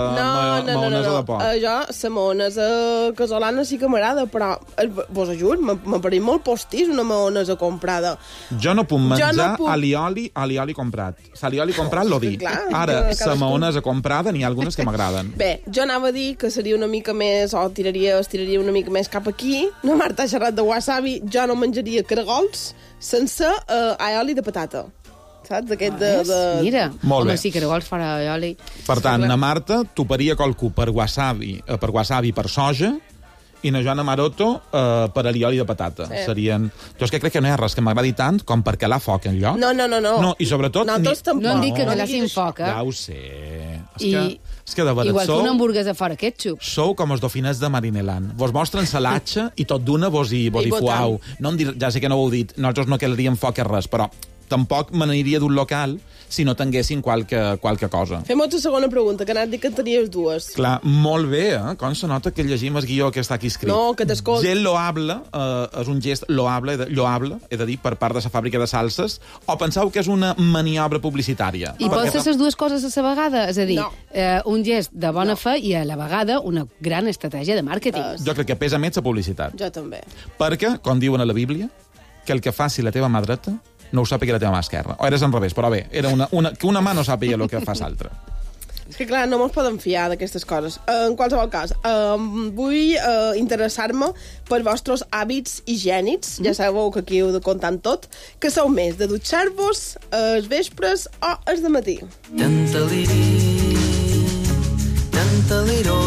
maonesa de pot. Jo, la maonesa casolana sí que m'agrada, però vos ajut, m'apareix molt postís una maonesa comprada. Jo no puc menjar alioli comprat. L'alioli comprat l'ho dic. Ara, la maonesa comprada n'hi ha algunes que m'agraden. Bé, jo anava a dir que seria una mica més, o estiraria una mica més cap aquí. No, Marta ha xerrat de wasabi, jo no menjaria caragols sense aioli de patata. Saps? D'aquest Mira, molt bé. Sí, caragols fora aioli. Per tant, na Marta toparia qualcú per wasabi, per soja, i na Joana Maroto per alioli de patata. Sí. Serien... Jo és que crec que no hi ha res que m'agradi tant com per calar foc en lloc. No. I sobretot... Nosaltres tampoc. No em dic que calassin foc, Ja ho sé. És que de veres igual que una hamburguesa fora ketchup. Sou com els dofinets de Marineland. Vos mostren salatge i tot d'una vos hi fuau. No ja sé que no ho heu dit, nosaltres no calaríem foc a res, però tampoc me n'aniria d'un local si no tinguessin qualque cosa. Fem la segona pregunta, que anat dit que en tenies dues. Clar, molt bé, Com se nota que llegim el guió que està aquí escrit. No, que t'escolto. Gest loable és un gest lloable, he de dir, per part de la fàbrica de salses, o penseu que és una maniobra publicitària? I pots fer les dues coses a la vegada? És a dir, un gest de bona fe i a la vegada una gran estratègia de màrqueting. Jo crec que pesa més la publicitat. Jo també. Perquè, com diuen a la Bíblia, que el que faci la teva mà dreta no ho sàpiga la teva mà esquerra. O eres en revés, però bé, era que una mà no sàpiga el que fa l'altra. És que clar, no mos podem fiar d'aquestes coses. En qualsevol cas, vull interessar-me per vostres hàbits higiènics. Ja sabeu que aquí heu de contar tot. Que sou més de dutxar-vos els vespres o els de matí? Tanta liró,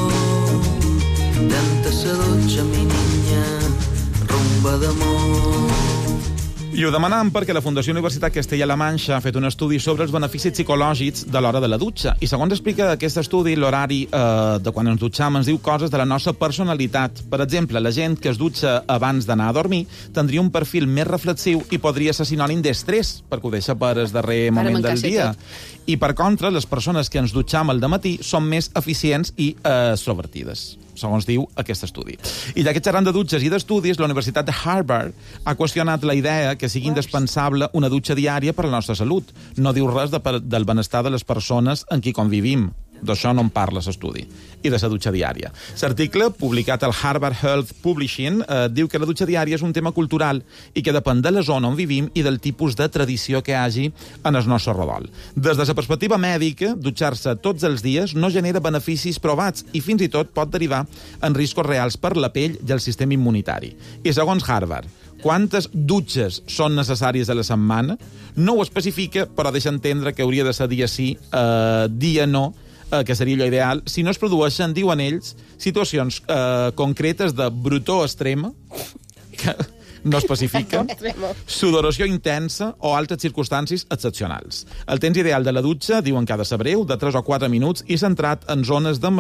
tanta sa dutxa, mi niña, rumba d'amor. I ho demanam perquè la Fundació Universitat Castella-La Manxa ha fet un estudi sobre els beneficis psicològics de l'hora de la dutxa. I segons explica aquest estudi, l'horari de quan ens dutxam ens diu coses de la nostra personalitat. Per exemple, la gent que es dutxa abans d'anar a dormir tindria un perfil més reflexiu i podria ser sinònim d'estrès, perquè ho deixa per el darrer moment del dia. I, per contra, les persones que ens dutxam al dematí són més eficients i extrovertides, segons diu aquest estudi. I ja que xerrant de dutxes i d'estudis, la Universitat de Harvard ha qüestionat la idea que sigui indispensable una dutxa diària per a la nostra salut. No diu res del benestar de les persones amb qui convivim. D'això no en parla l'estudi. I de la dutxa diària. L'article, publicat al Harvard Health Publishing, diu que la dutxa diària és un tema cultural i que depèn de la zona on vivim i del tipus de tradició que hi hagi en el nostre rodol. Des de la perspectiva mèdica, dutxar-se tots els dies no genera beneficis provats i fins i tot pot derivar en riscos reals per la pell i el sistema immunitari. I segons Harvard, quantes dutxes són necessàries a la setmana? No ho especifica, però deixa entendre que hauria de ser dia sí, dia no, que seria allò ideal, si no es produeixen, diuen ells, situacions concretes de brutor extrema, que no especifica, sudoració intensa o altres circumstàncies excepcionals. El temps ideal de la dutxa, diuen que ha de ser breu, de 3 o 4 minuts, i centrat en les zones de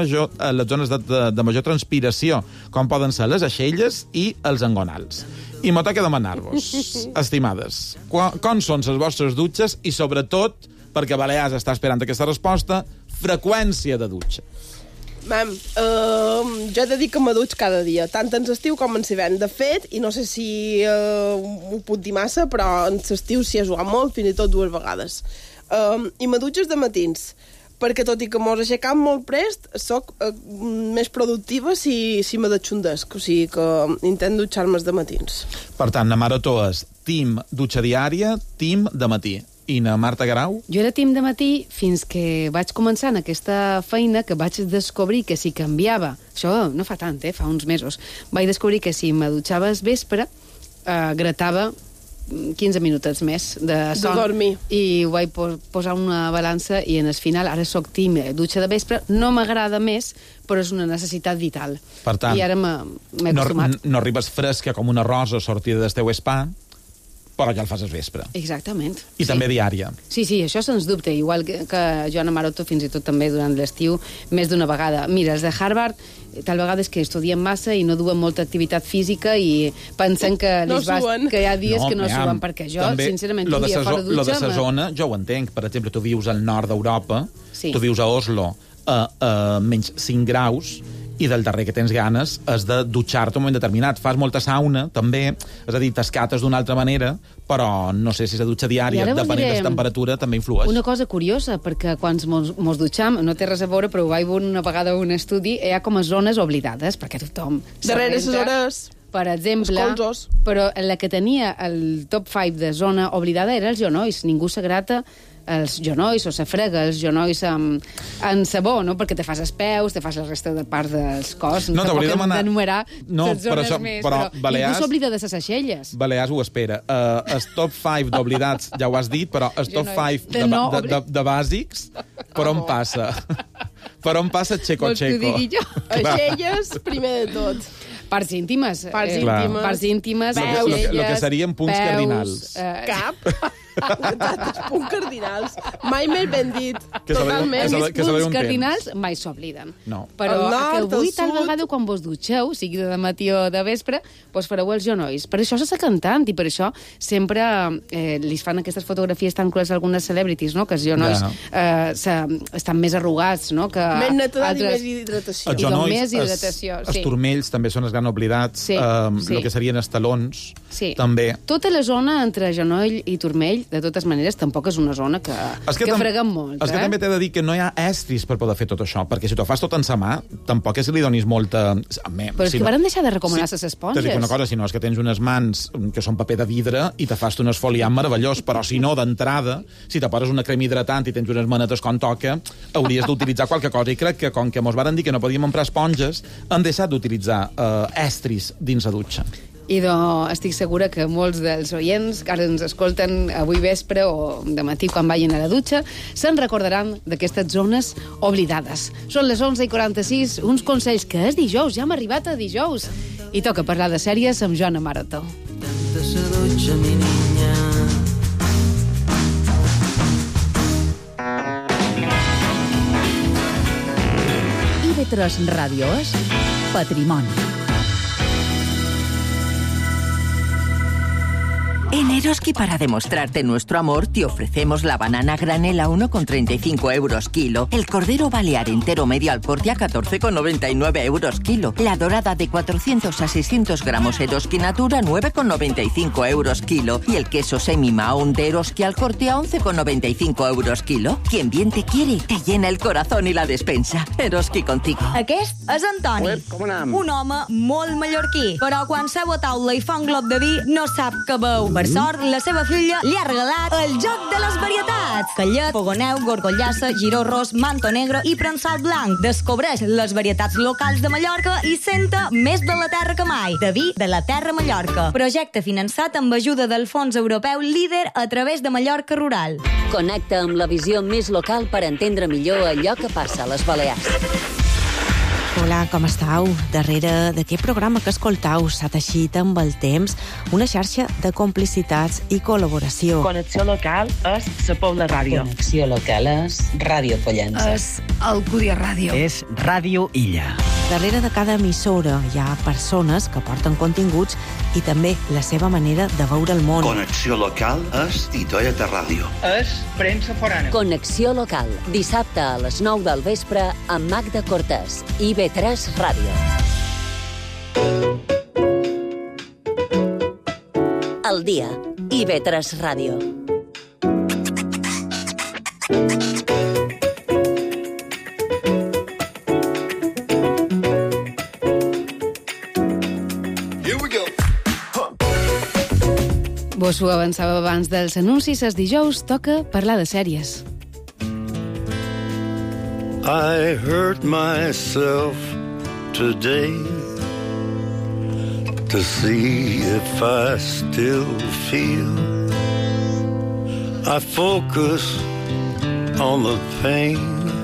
major transpiració, com poden ser les aixelles i els engonals. I m'ho toca demanar-vos, estimades, com són les vostres dutxes i, sobretot, perquè Balears està esperant aquesta resposta, freqüència de dutxa. Mam, jo he de dir que me dutx cada dia, tant en l'estiu com en l'hivern. De fet, i no sé si ho puc dir massa, però en l'estiu s'hi ha jugat molt, fins i tot 2 vegades. I me dutxes de matins, perquè tot i que mos aixecam molt prest, soc més productiva si me deixondesc, o sigui que intento dutxar-me de matins. Per tant, la Marató és team dutxa diària, team de matí. I na Marta Garau? Jo era team de matí fins que vaig començar en aquesta feina que vaig descobrir que si canviava, això no fa tant, fa uns mesos, vaig descobrir que si me dutxava al vespre, gratava 15 minutets més de son. De dormir. I ho vaig posar una balança i en el final ara soc team dutxa de vespre. No m'agrada més, però és una necessitat vital. Per tant, i ara m'he acostumat. No arribes fresca com una rosa sortida del teu spa, però ja el fas al vespre. Exactament. I també diària. Sí, això sens dubte, igual que Joana Maroto, fins i tot també durant l'estiu, més d'una vegada. Mira, els de Harvard, tal vegada és que estudien massa i no duen molta activitat física i pensen que, que hi ha dies que no suben, perquè jo, sincerament, un dia fora dutxa... Lo de la zona, jo ho entenc. Per exemple, tu vius al nord d'Europa, tu vius a Oslo a menys 5 graus, i del darrer que tens ganes és de dutxar-te un moment determinat. Fas molta sauna, també, és a dir, t'escates d'una altra manera, però no sé si la dutxa diària, depenent de la temperatura, també influeix. Una cosa curiosa, perquè quan mos dutxam, no té res a veure, però ho vaig veure una vegada a un estudi, hi ha com a zones oblidades, perquè tothom... Darrere les hores... Per exemple, però la que tenia el top 5 de zona oblidada era els genolls. Ningú s'agrata els genolls o se frega els genolls amb sabó, no? Perquè te fas els peus, te fas la resta de part dels cos. No t'hauria de demanar... d'enumerar les zones més, però Balears, ningú s'oblida de les aixelles. Balears ho espera. El top 5 d'oblidats ja ho has dit, però el top 5 de bàsics, per on passa? Per on passa Checo Checo? Aixelles, primer de tot. Parts íntimes. Parts íntimes, el que serien punts cardinals. Cap. Punts cardinals. Mai més ben dit. Totalment. Els punts cardinals mai s'obliden. No. Però que avui tal vegada quan vos dutxeu, sigui de matí o de vespre, vos fareu els genolls. Per això s'està cantant i per això sempre li fan aquestes fotografies tan cruels a algunes celebrities, no? Que els genolls estan més arrugats, no? Més netedat i més hidratació. Els genolls, els turmells també són els gran oblidats, el que serien els talons, també. Tota la zona entre genoll i turmell, de totes maneres, tampoc és una zona que freguen molt. És que també t'he de dir que no hi ha estris per poder fer tot això, perquè si t'ho fas tot en sa mà, tampoc és que li donis molta... Però és que varen deixar de recomanar les esponges. T'he dit una cosa, si no és que tens unes mans que són paper de vidre i te fas un esfoliant meravellós, però si no, d'entrada, si te poses una crema hidratant i tens unes manetes com toca, hauries d'utilitzar qualque cosa. I crec que, com que mos varen dir que no podíem emprar esponges, han deixat d'utilitzar estris dins la dutxa. I estic segura que molts dels oients que ara ens escolten avui vespre o de matí quan vagin a la dutxa se'n recordaran d'aquestes zones oblidades. Són les 11:46, uns consells que és dijous, ja hem arribat a dijous, i toca parlar de sèries amb Joana Maroto. De sa dutxa, mi niña. IB3 Ràdio és Patrimoni. En Eroski, para demostrarte nuestro amor, te ofrecemos la banana granel a 1,35 euros kilo, el cordero balear entero medio al corte a 14,99 euros kilo, la dorada de 400 a 600 gramos Eroski Natura 9,95 euros kilo y el queso semi-maón de Eroski al corte a 11,95 euros kilo. Quien bien te quiere, te llena el corazón y la despensa. Eroski contigo. Aquest és Antoni, un home molt mallorquí, però quan seu a taula i fa un glob de vi no sap què veu. Per sort, la seva filla li ha regalat el joc de les varietats. Callet, fogoneu, gorgollassa, giró ros, manto negre i prensat blanc. Descobreix les varietats locals de Mallorca i senta més de la terra que mai. De vi de la terra Mallorca. Projecte finançat amb ajuda del Fons Europeu Líder a través de Mallorca Rural. Connecta amb la visió més local per entendre millor allò que passa a les Balears. Hola, com estàu? Darrere d'aquest programa que escoltau s'ha teixit amb el temps una xarxa de complicitats i col·laboració. Connexió local és la Pobla Ràdio. Connexió local és Ràdio Pollença. És Alcúdia Ràdio. És Ràdio Illa. Darrere de cada emissora hi ha persones que porten continguts i també la seva manera de veure el món. Connexió local és Titoia de Ràdio. És premsa forana. Connexió local, dissabte a les 9 del vespre amb Magda Cortés, IB3 Ràdio. El dia, IB3 Ràdio. Vos ho avançava abans dels anuncis, els dijous toca parlar de sèries. I hurt myself today to see if I still feel. I focus on the pain,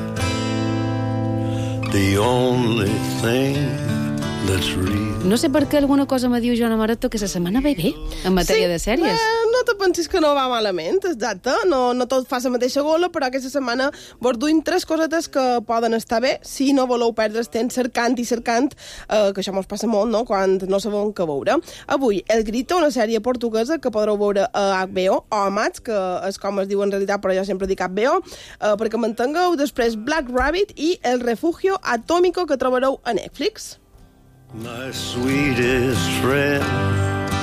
the only thing that's real. No sé per què alguna cosa me diu Joan Amaretto que la setmana ve bé en matèria de sèries. No te pensis que no va malament, exacte. No tot fa la mateixa gola, però aquesta setmana vos duim 3 cosetes que poden estar bé si no voleu perdre's temps cercant, que això mos passa molt, no?, quan no sabem què veure. Avui, El Grito, una sèrie portuguesa que podreu veure a HBO, o a Max, que és com es diu en realitat, però jo sempre dic HBO, perquè m'entengueu. Després Black Rabbit i El Refugio Atómico, que trobareu a Netflix. My sweetest friend.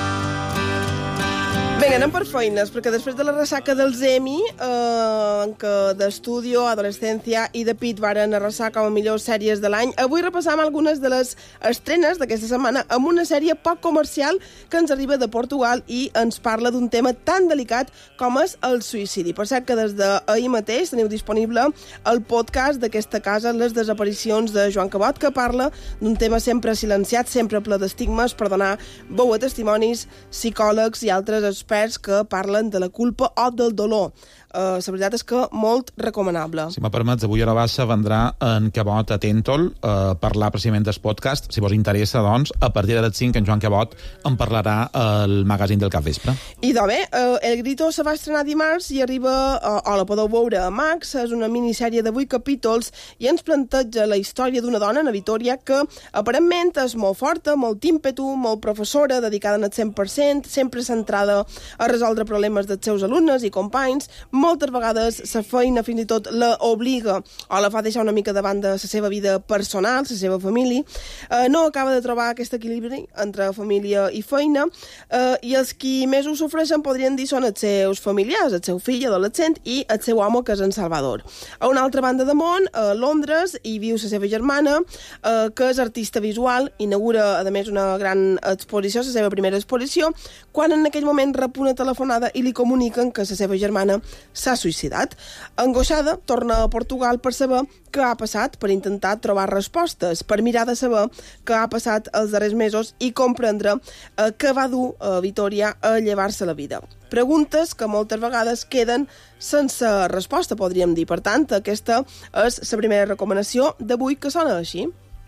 Vinga, anem per feines, perquè després de la ressaca dels Emmy, que d'Estudio, Adolescència i de Pit varen arrasar com a millors sèries de l'any, avui repassam algunes de les estrenes d'aquesta setmana amb una sèrie poc comercial que ens arriba de Portugal i ens parla d'un tema tan delicat com és el suïcidi. Per cert que des d'ahir mateix teniu disponible el podcast d'aquesta casa, Les desaparicions de Joan Cabot, que parla d'un tema sempre silenciat, sempre ple d'estigmes, per donar veu a testimonis, psicòlegs i altres experts que parlen de la culpa o del dolor. La veritat és que molt recomanable. Si me permets, avui a la baixa vendrà en Cabot a Tentol a parlar precisament del podcast. Si vos interessa, doncs, a partir de les 5 en Joan Cabot en parlarà al magazín del capvespre. I doncs bé, El Grito se va estrenar dimarts i arriba, o la podeu veure a Max. És una minissèrie de 8 capítols i ens planteja la història d'una dona, Ana Vitòria, que aparentment és molt forta, molt ímpetu, molt professora, dedicada al 100%, sempre centrada a resoldre problemes dels seus alumnes i companys. Moltes vegades la feina fins i tot la obliga o la fa deixar una mica davant de la seva vida personal, la seva família. No acaba de trobar aquest equilibri entre família i feina, i els qui més ho sofreixen podrien dir són els seus familiars, el seu fill adolescent i el seu home, que és en Salvador. A una altra banda de món, a Londres, hi viu la seva germana, que és artista visual, inaugura, a més, una gran exposició, la seva primera exposició, quan en aquell moment rep una telefonada i li comuniquen que la seva germana s'ha suïcidat. Angoixada, torna a Portugal per saber què ha passat, per intentar trobar respostes, per mirar de saber què ha passat els darrers mesos i comprendre què va dur a Vitòria a llevar-se la vida. Preguntes que moltes vegades queden sense resposta, podríem dir. Per tant, aquesta és la primera recomanació d'avui, que sona així.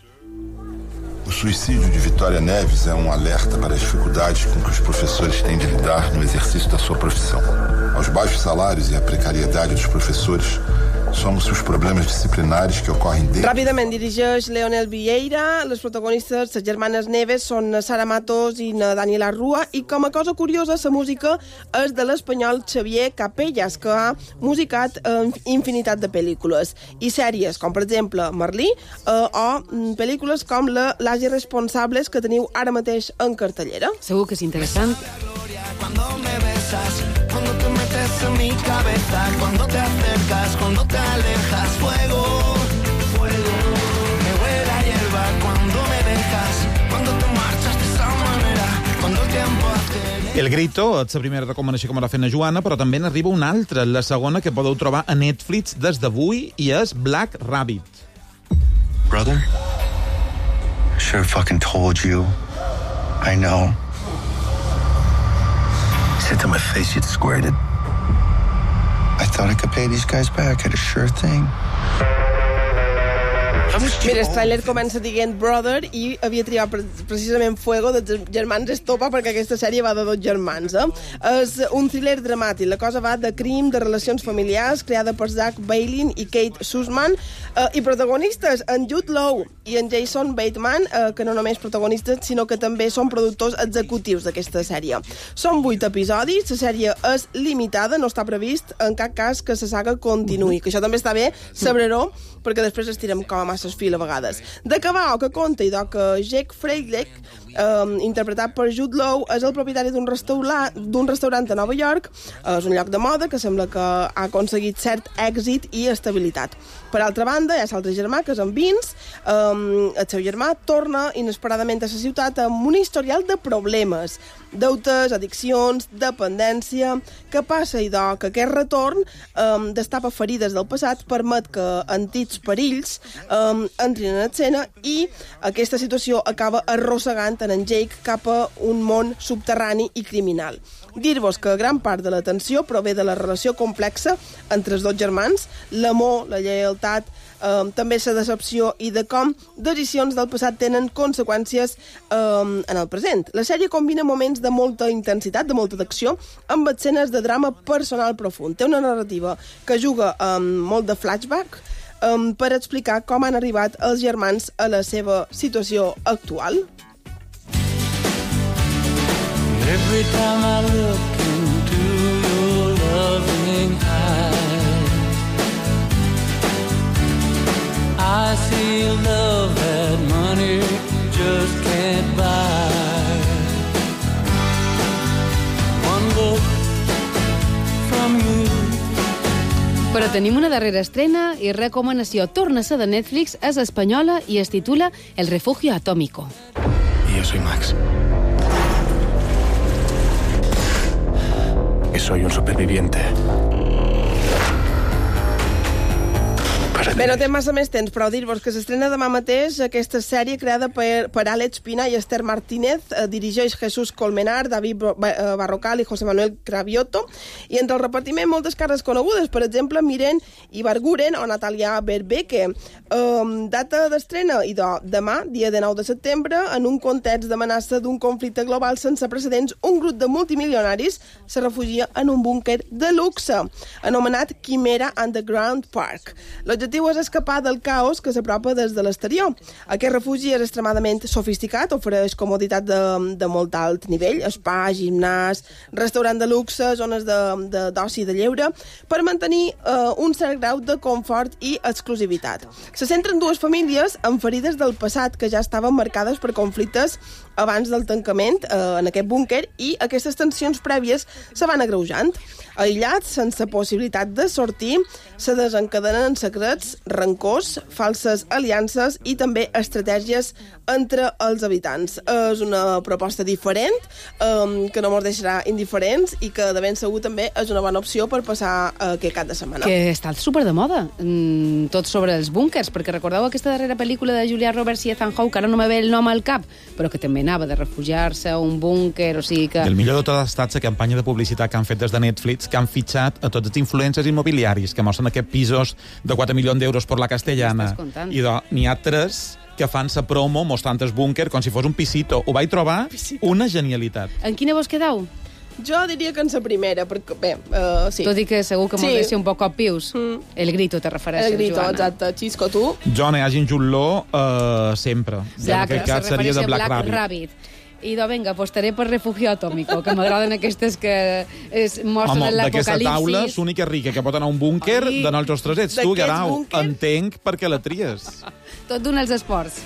O suicídio de Vitória Neves é alerta para as dificuldades com que os professores têm de lidar no exercício da sua profissão. Aos baixos salários e à precariedade dos professores, Somos os problemas disciplinares que ocorrem dentro. Ràpidament dirigeix Leonel Vieira. Les protagonistes, les germanes Neves, són Sara Matos i Daniela Rua, i com a cosa curiosa, la música és de l'espanyol Xavier Capellas, que ha musicat infinitat de pel·lícules i sèries, com per exemple Merlí, o pel·lícules com Las Irresponsables, que teniu ara mateix en cartellera. Segur que és interessant. Cuando me besas, cuando te metes en mi cabeza, cuando te acercas, cuando te alejas, fuego, fuego, me huele a hierba cuando me dejas, cuando te marchas de esa manera, cuando el tiempo hace... El Grito és la primera recomanació que m'ha fet la Joana, però també n'arriba una altra, la segona que podeu trobar a Netflix des d'avui, i és Black Rabbit. Brother? Should have fucking told you. I know. Said to my face you'd squared it. I thought I could pay these guys back. Had a sure thing. Mira, el tràiler comença dient Brother i havia triat precisament Fuego dels germans Estopa, perquè aquesta sèrie va de dos germans. És un thriller dramàtic. La cosa va de crim, de relacions familiars, creada per Zach Bailin i Kate Sussman, i protagonistes en Jude Law i en Jason Bateman, que no només protagonistes, sinó que també són productors executius d'aquesta sèrie. Són 8 episodis, la sèrie és limitada, no està previst en cap cas que la saga continuï, que això també està bé saber-ho, perquè després estirem com a masses fil a vegades. De Cabao, que conta, i que Jake Freidlich, interpretat per Jude Law, és el propietari d'un restaurant a Nova York. És un lloc de moda que sembla que ha aconseguit cert èxit i estabilitat. Per altra banda, hi ha l'altre germà, que és en Vince. El seu germà torna inesperadament a la ciutat amb un historial de problemes, deutes, addiccions, dependència. Què passa, idò? Que aquest retorn destapa ferides del passat, permet que antics perills entrin en escena, i aquesta situació acaba arrossegant en Jake cap a un món subterrani i criminal. Dir-vos que gran part de la tensió prové de la relació complexa entre els dos germans, l'amor, la lleialtat, també la decepció, i de com decisions del passat tenen conseqüències en el present. La sèrie combina moments de molta intensitat, de molta d'acció, amb escenes de drama personal profund. Té una narrativa que juga amb molt de flashback per explicar com han arribat els germans a la seva situació actual. Every time I look into your loving eyes, I see a love that money just can't buy. One look from you. Però tenim una darrera estrena i recomanació. Torna a ser de Netflix, és espanyola i es titula El refugio atómico. Y yo soy Max. Y soy un superviviente. Bé, no té massa més temps, però dir-vos que s'estrena demà mateix aquesta sèrie creada per Àlex Pina i Esther Martínez. Dirigeix Jesús Colmenar, David Barrocal i José Manuel Cravioto. I entre el repartiment moltes cares conegudes, per exemple, Miren Ibarguren o Natalia Berbeke. Data d'estrena, demà, dia 9 de setembre, en un context d'amenaça d'un conflicte global sense precedents, un grup de multimilionaris se refugia en un búnquer de luxe, anomenat Quimera Underground Park. L'objectiu és escapar del caos que s'apropa des de l'exterior. Aquest refugi és extremadament sofisticat, ofereix comoditat de molt alt nivell, spa, gimnàs, restaurant de luxe, zones d'oci de lleure, per mantenir un cert grau de confort i exclusivitat. Se centren dues famílies amb ferides del passat que ja estaven marcades per conflictes abans del tancament en aquest búnquer, i aquestes tensions prèvies se van agreujant. Aïllats, sense possibilitat de sortir, se desencadenen secrets, rancors, falses aliances i també estratègies entre els habitants. És una proposta diferent, que no ens deixarà indiferents i que de ben segur també és una bona opció per passar aquest cap de setmana. Que està super de moda, tot sobre els búnquers, perquè recordeu aquesta darrera pel·lícula de Julia Roberts i Ethan Hawke, que ara no me ve el nom al cap, però que també anava de refugiar-se a un búnquer, o sigui que... I el millor de tot ha estat la campanya de publicitat que han fet des de Netflix, que han fitxat a tots els influencers immobiliaris que mostren aquests pisos de 4 milions d'euros per la Castellana. I n'hi ha 3 que fan sa promo mostrant el búnquer com si fos un pisito. Ho vaig trobar una genialitat. En quina vos quedau? Jo diria que en la primera, perquè, bé, sí. Tot i que segur que molt ser un poc pius. El grito te refereixes, El grito, Joana. exacte. Xisco, tu? Jo no hi hagin Jutló sempre. Ja, que se refereix a Black Rabbit. I venga, apostaré per Refugio Atómico, que m'agraden aquestes que mostren l'apocalipsis. D'aquesta taula, l'única rica que pot anar a un búnquer de nosaltres tres ets tu, Guerau. Entenc per què la tries. Tot d'un els esports.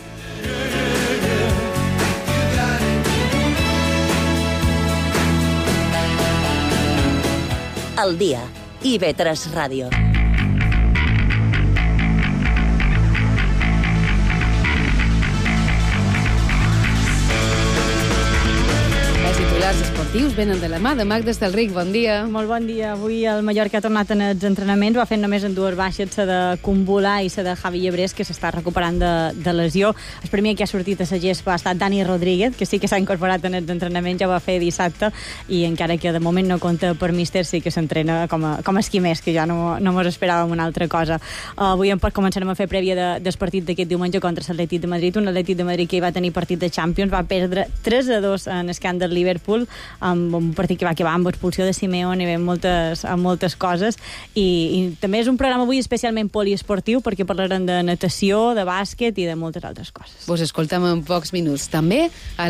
Al dia, IB3 Ràdio. Els titulars esportius venen de la mà de Magda Estelric. Bon dia. Molt bon dia. Avui el Mallorca ha tornat en els entrenaments, va fent només en dues baixes, la de Kumbula i la de Javi Llebrés, que s'està recuperant de lesió. El primer que ha sortit a la gespa ha estat Dani Rodríguez, que sí que s'ha incorporat en els entrenaments, ja ho va fer dissabte, i encara que de moment no compta per míster, sí que s'entrena com a esquimers, que ja no mos esperàvem una altra cosa. Avui començarem a fer prèvia del partit d'aquest diumenge contra l'Atlètic de Madrid, un Atlètic de Madrid que hi va tenir partit de Champions, va perdre 3-2 en el camp del Liverpool, amb un partit que va acabar amb expulsió de Simeone i amb moltes coses, i també és un programa avui especialment poliesportiu, perquè parlarem de natació, de bàsquet i de moltes altres coses. Vos escoltem en pocs minuts. També a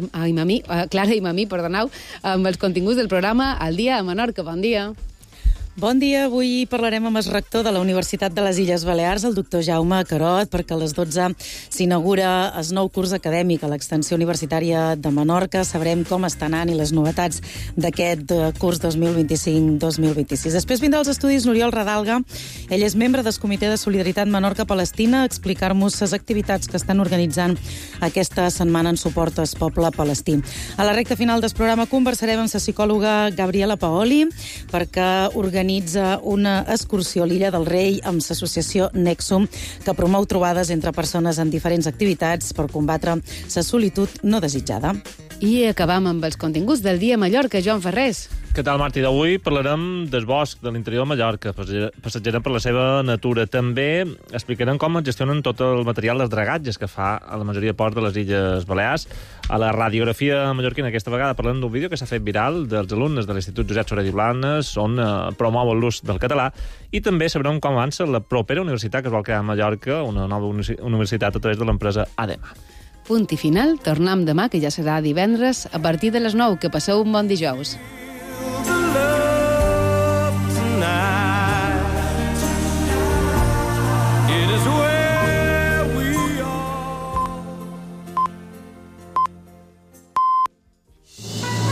Clara Imamí, perdoneu, amb els continguts del programa Al dia a Menorca. Bon dia. Bon dia, avui parlarem amb el rector de la Universitat de les Illes Balears, el doctor Jaume Carot, perquè a les 12 s'inaugura el nou curs acadèmic a l'extensió universitària de Menorca. Sabrem com està anant i les novetats d'aquest curs 2025-2026. Després vindrà als estudis N'Oriol Radalga. Ell és membre del Comitè de Solidaritat Menorca-Palestina, a explicar-nos les activitats que estan organitzant aquesta setmana en suport al poble palestí. A la recta final del programa conversarem amb la psicòloga Gabriela Paoli, perquè organitza una excursió a l'Illa del Rei amb l'associació Nexum, que promou trobades entre persones en diferents activitats per combatre la solitud no desitjada. I acabam amb els continguts del dia a Mallorca. Joan Ferrés. Què tal, Martí? D'avui parlarem del bosc de l'interior de Mallorca, passatgerem per la seva natura. També explicarem com es gestionen tot el material dels dragatges que fa a la majoria de ports de les Illes Balears. A la radiografia mallorquina aquesta vegada parlem d'un vídeo que s'ha fet viral dels alumnes de l'Institut Josep Soret i Blanes, on promouen l'ús del català, i també sabrem com avança la propera universitat que es vol crear a Mallorca, una nova universitat a través de l'empresa ADEMA. Punt i final. Tornem demà, que ja serà divendres, a partir de les 9. Que passeu un bon dijous.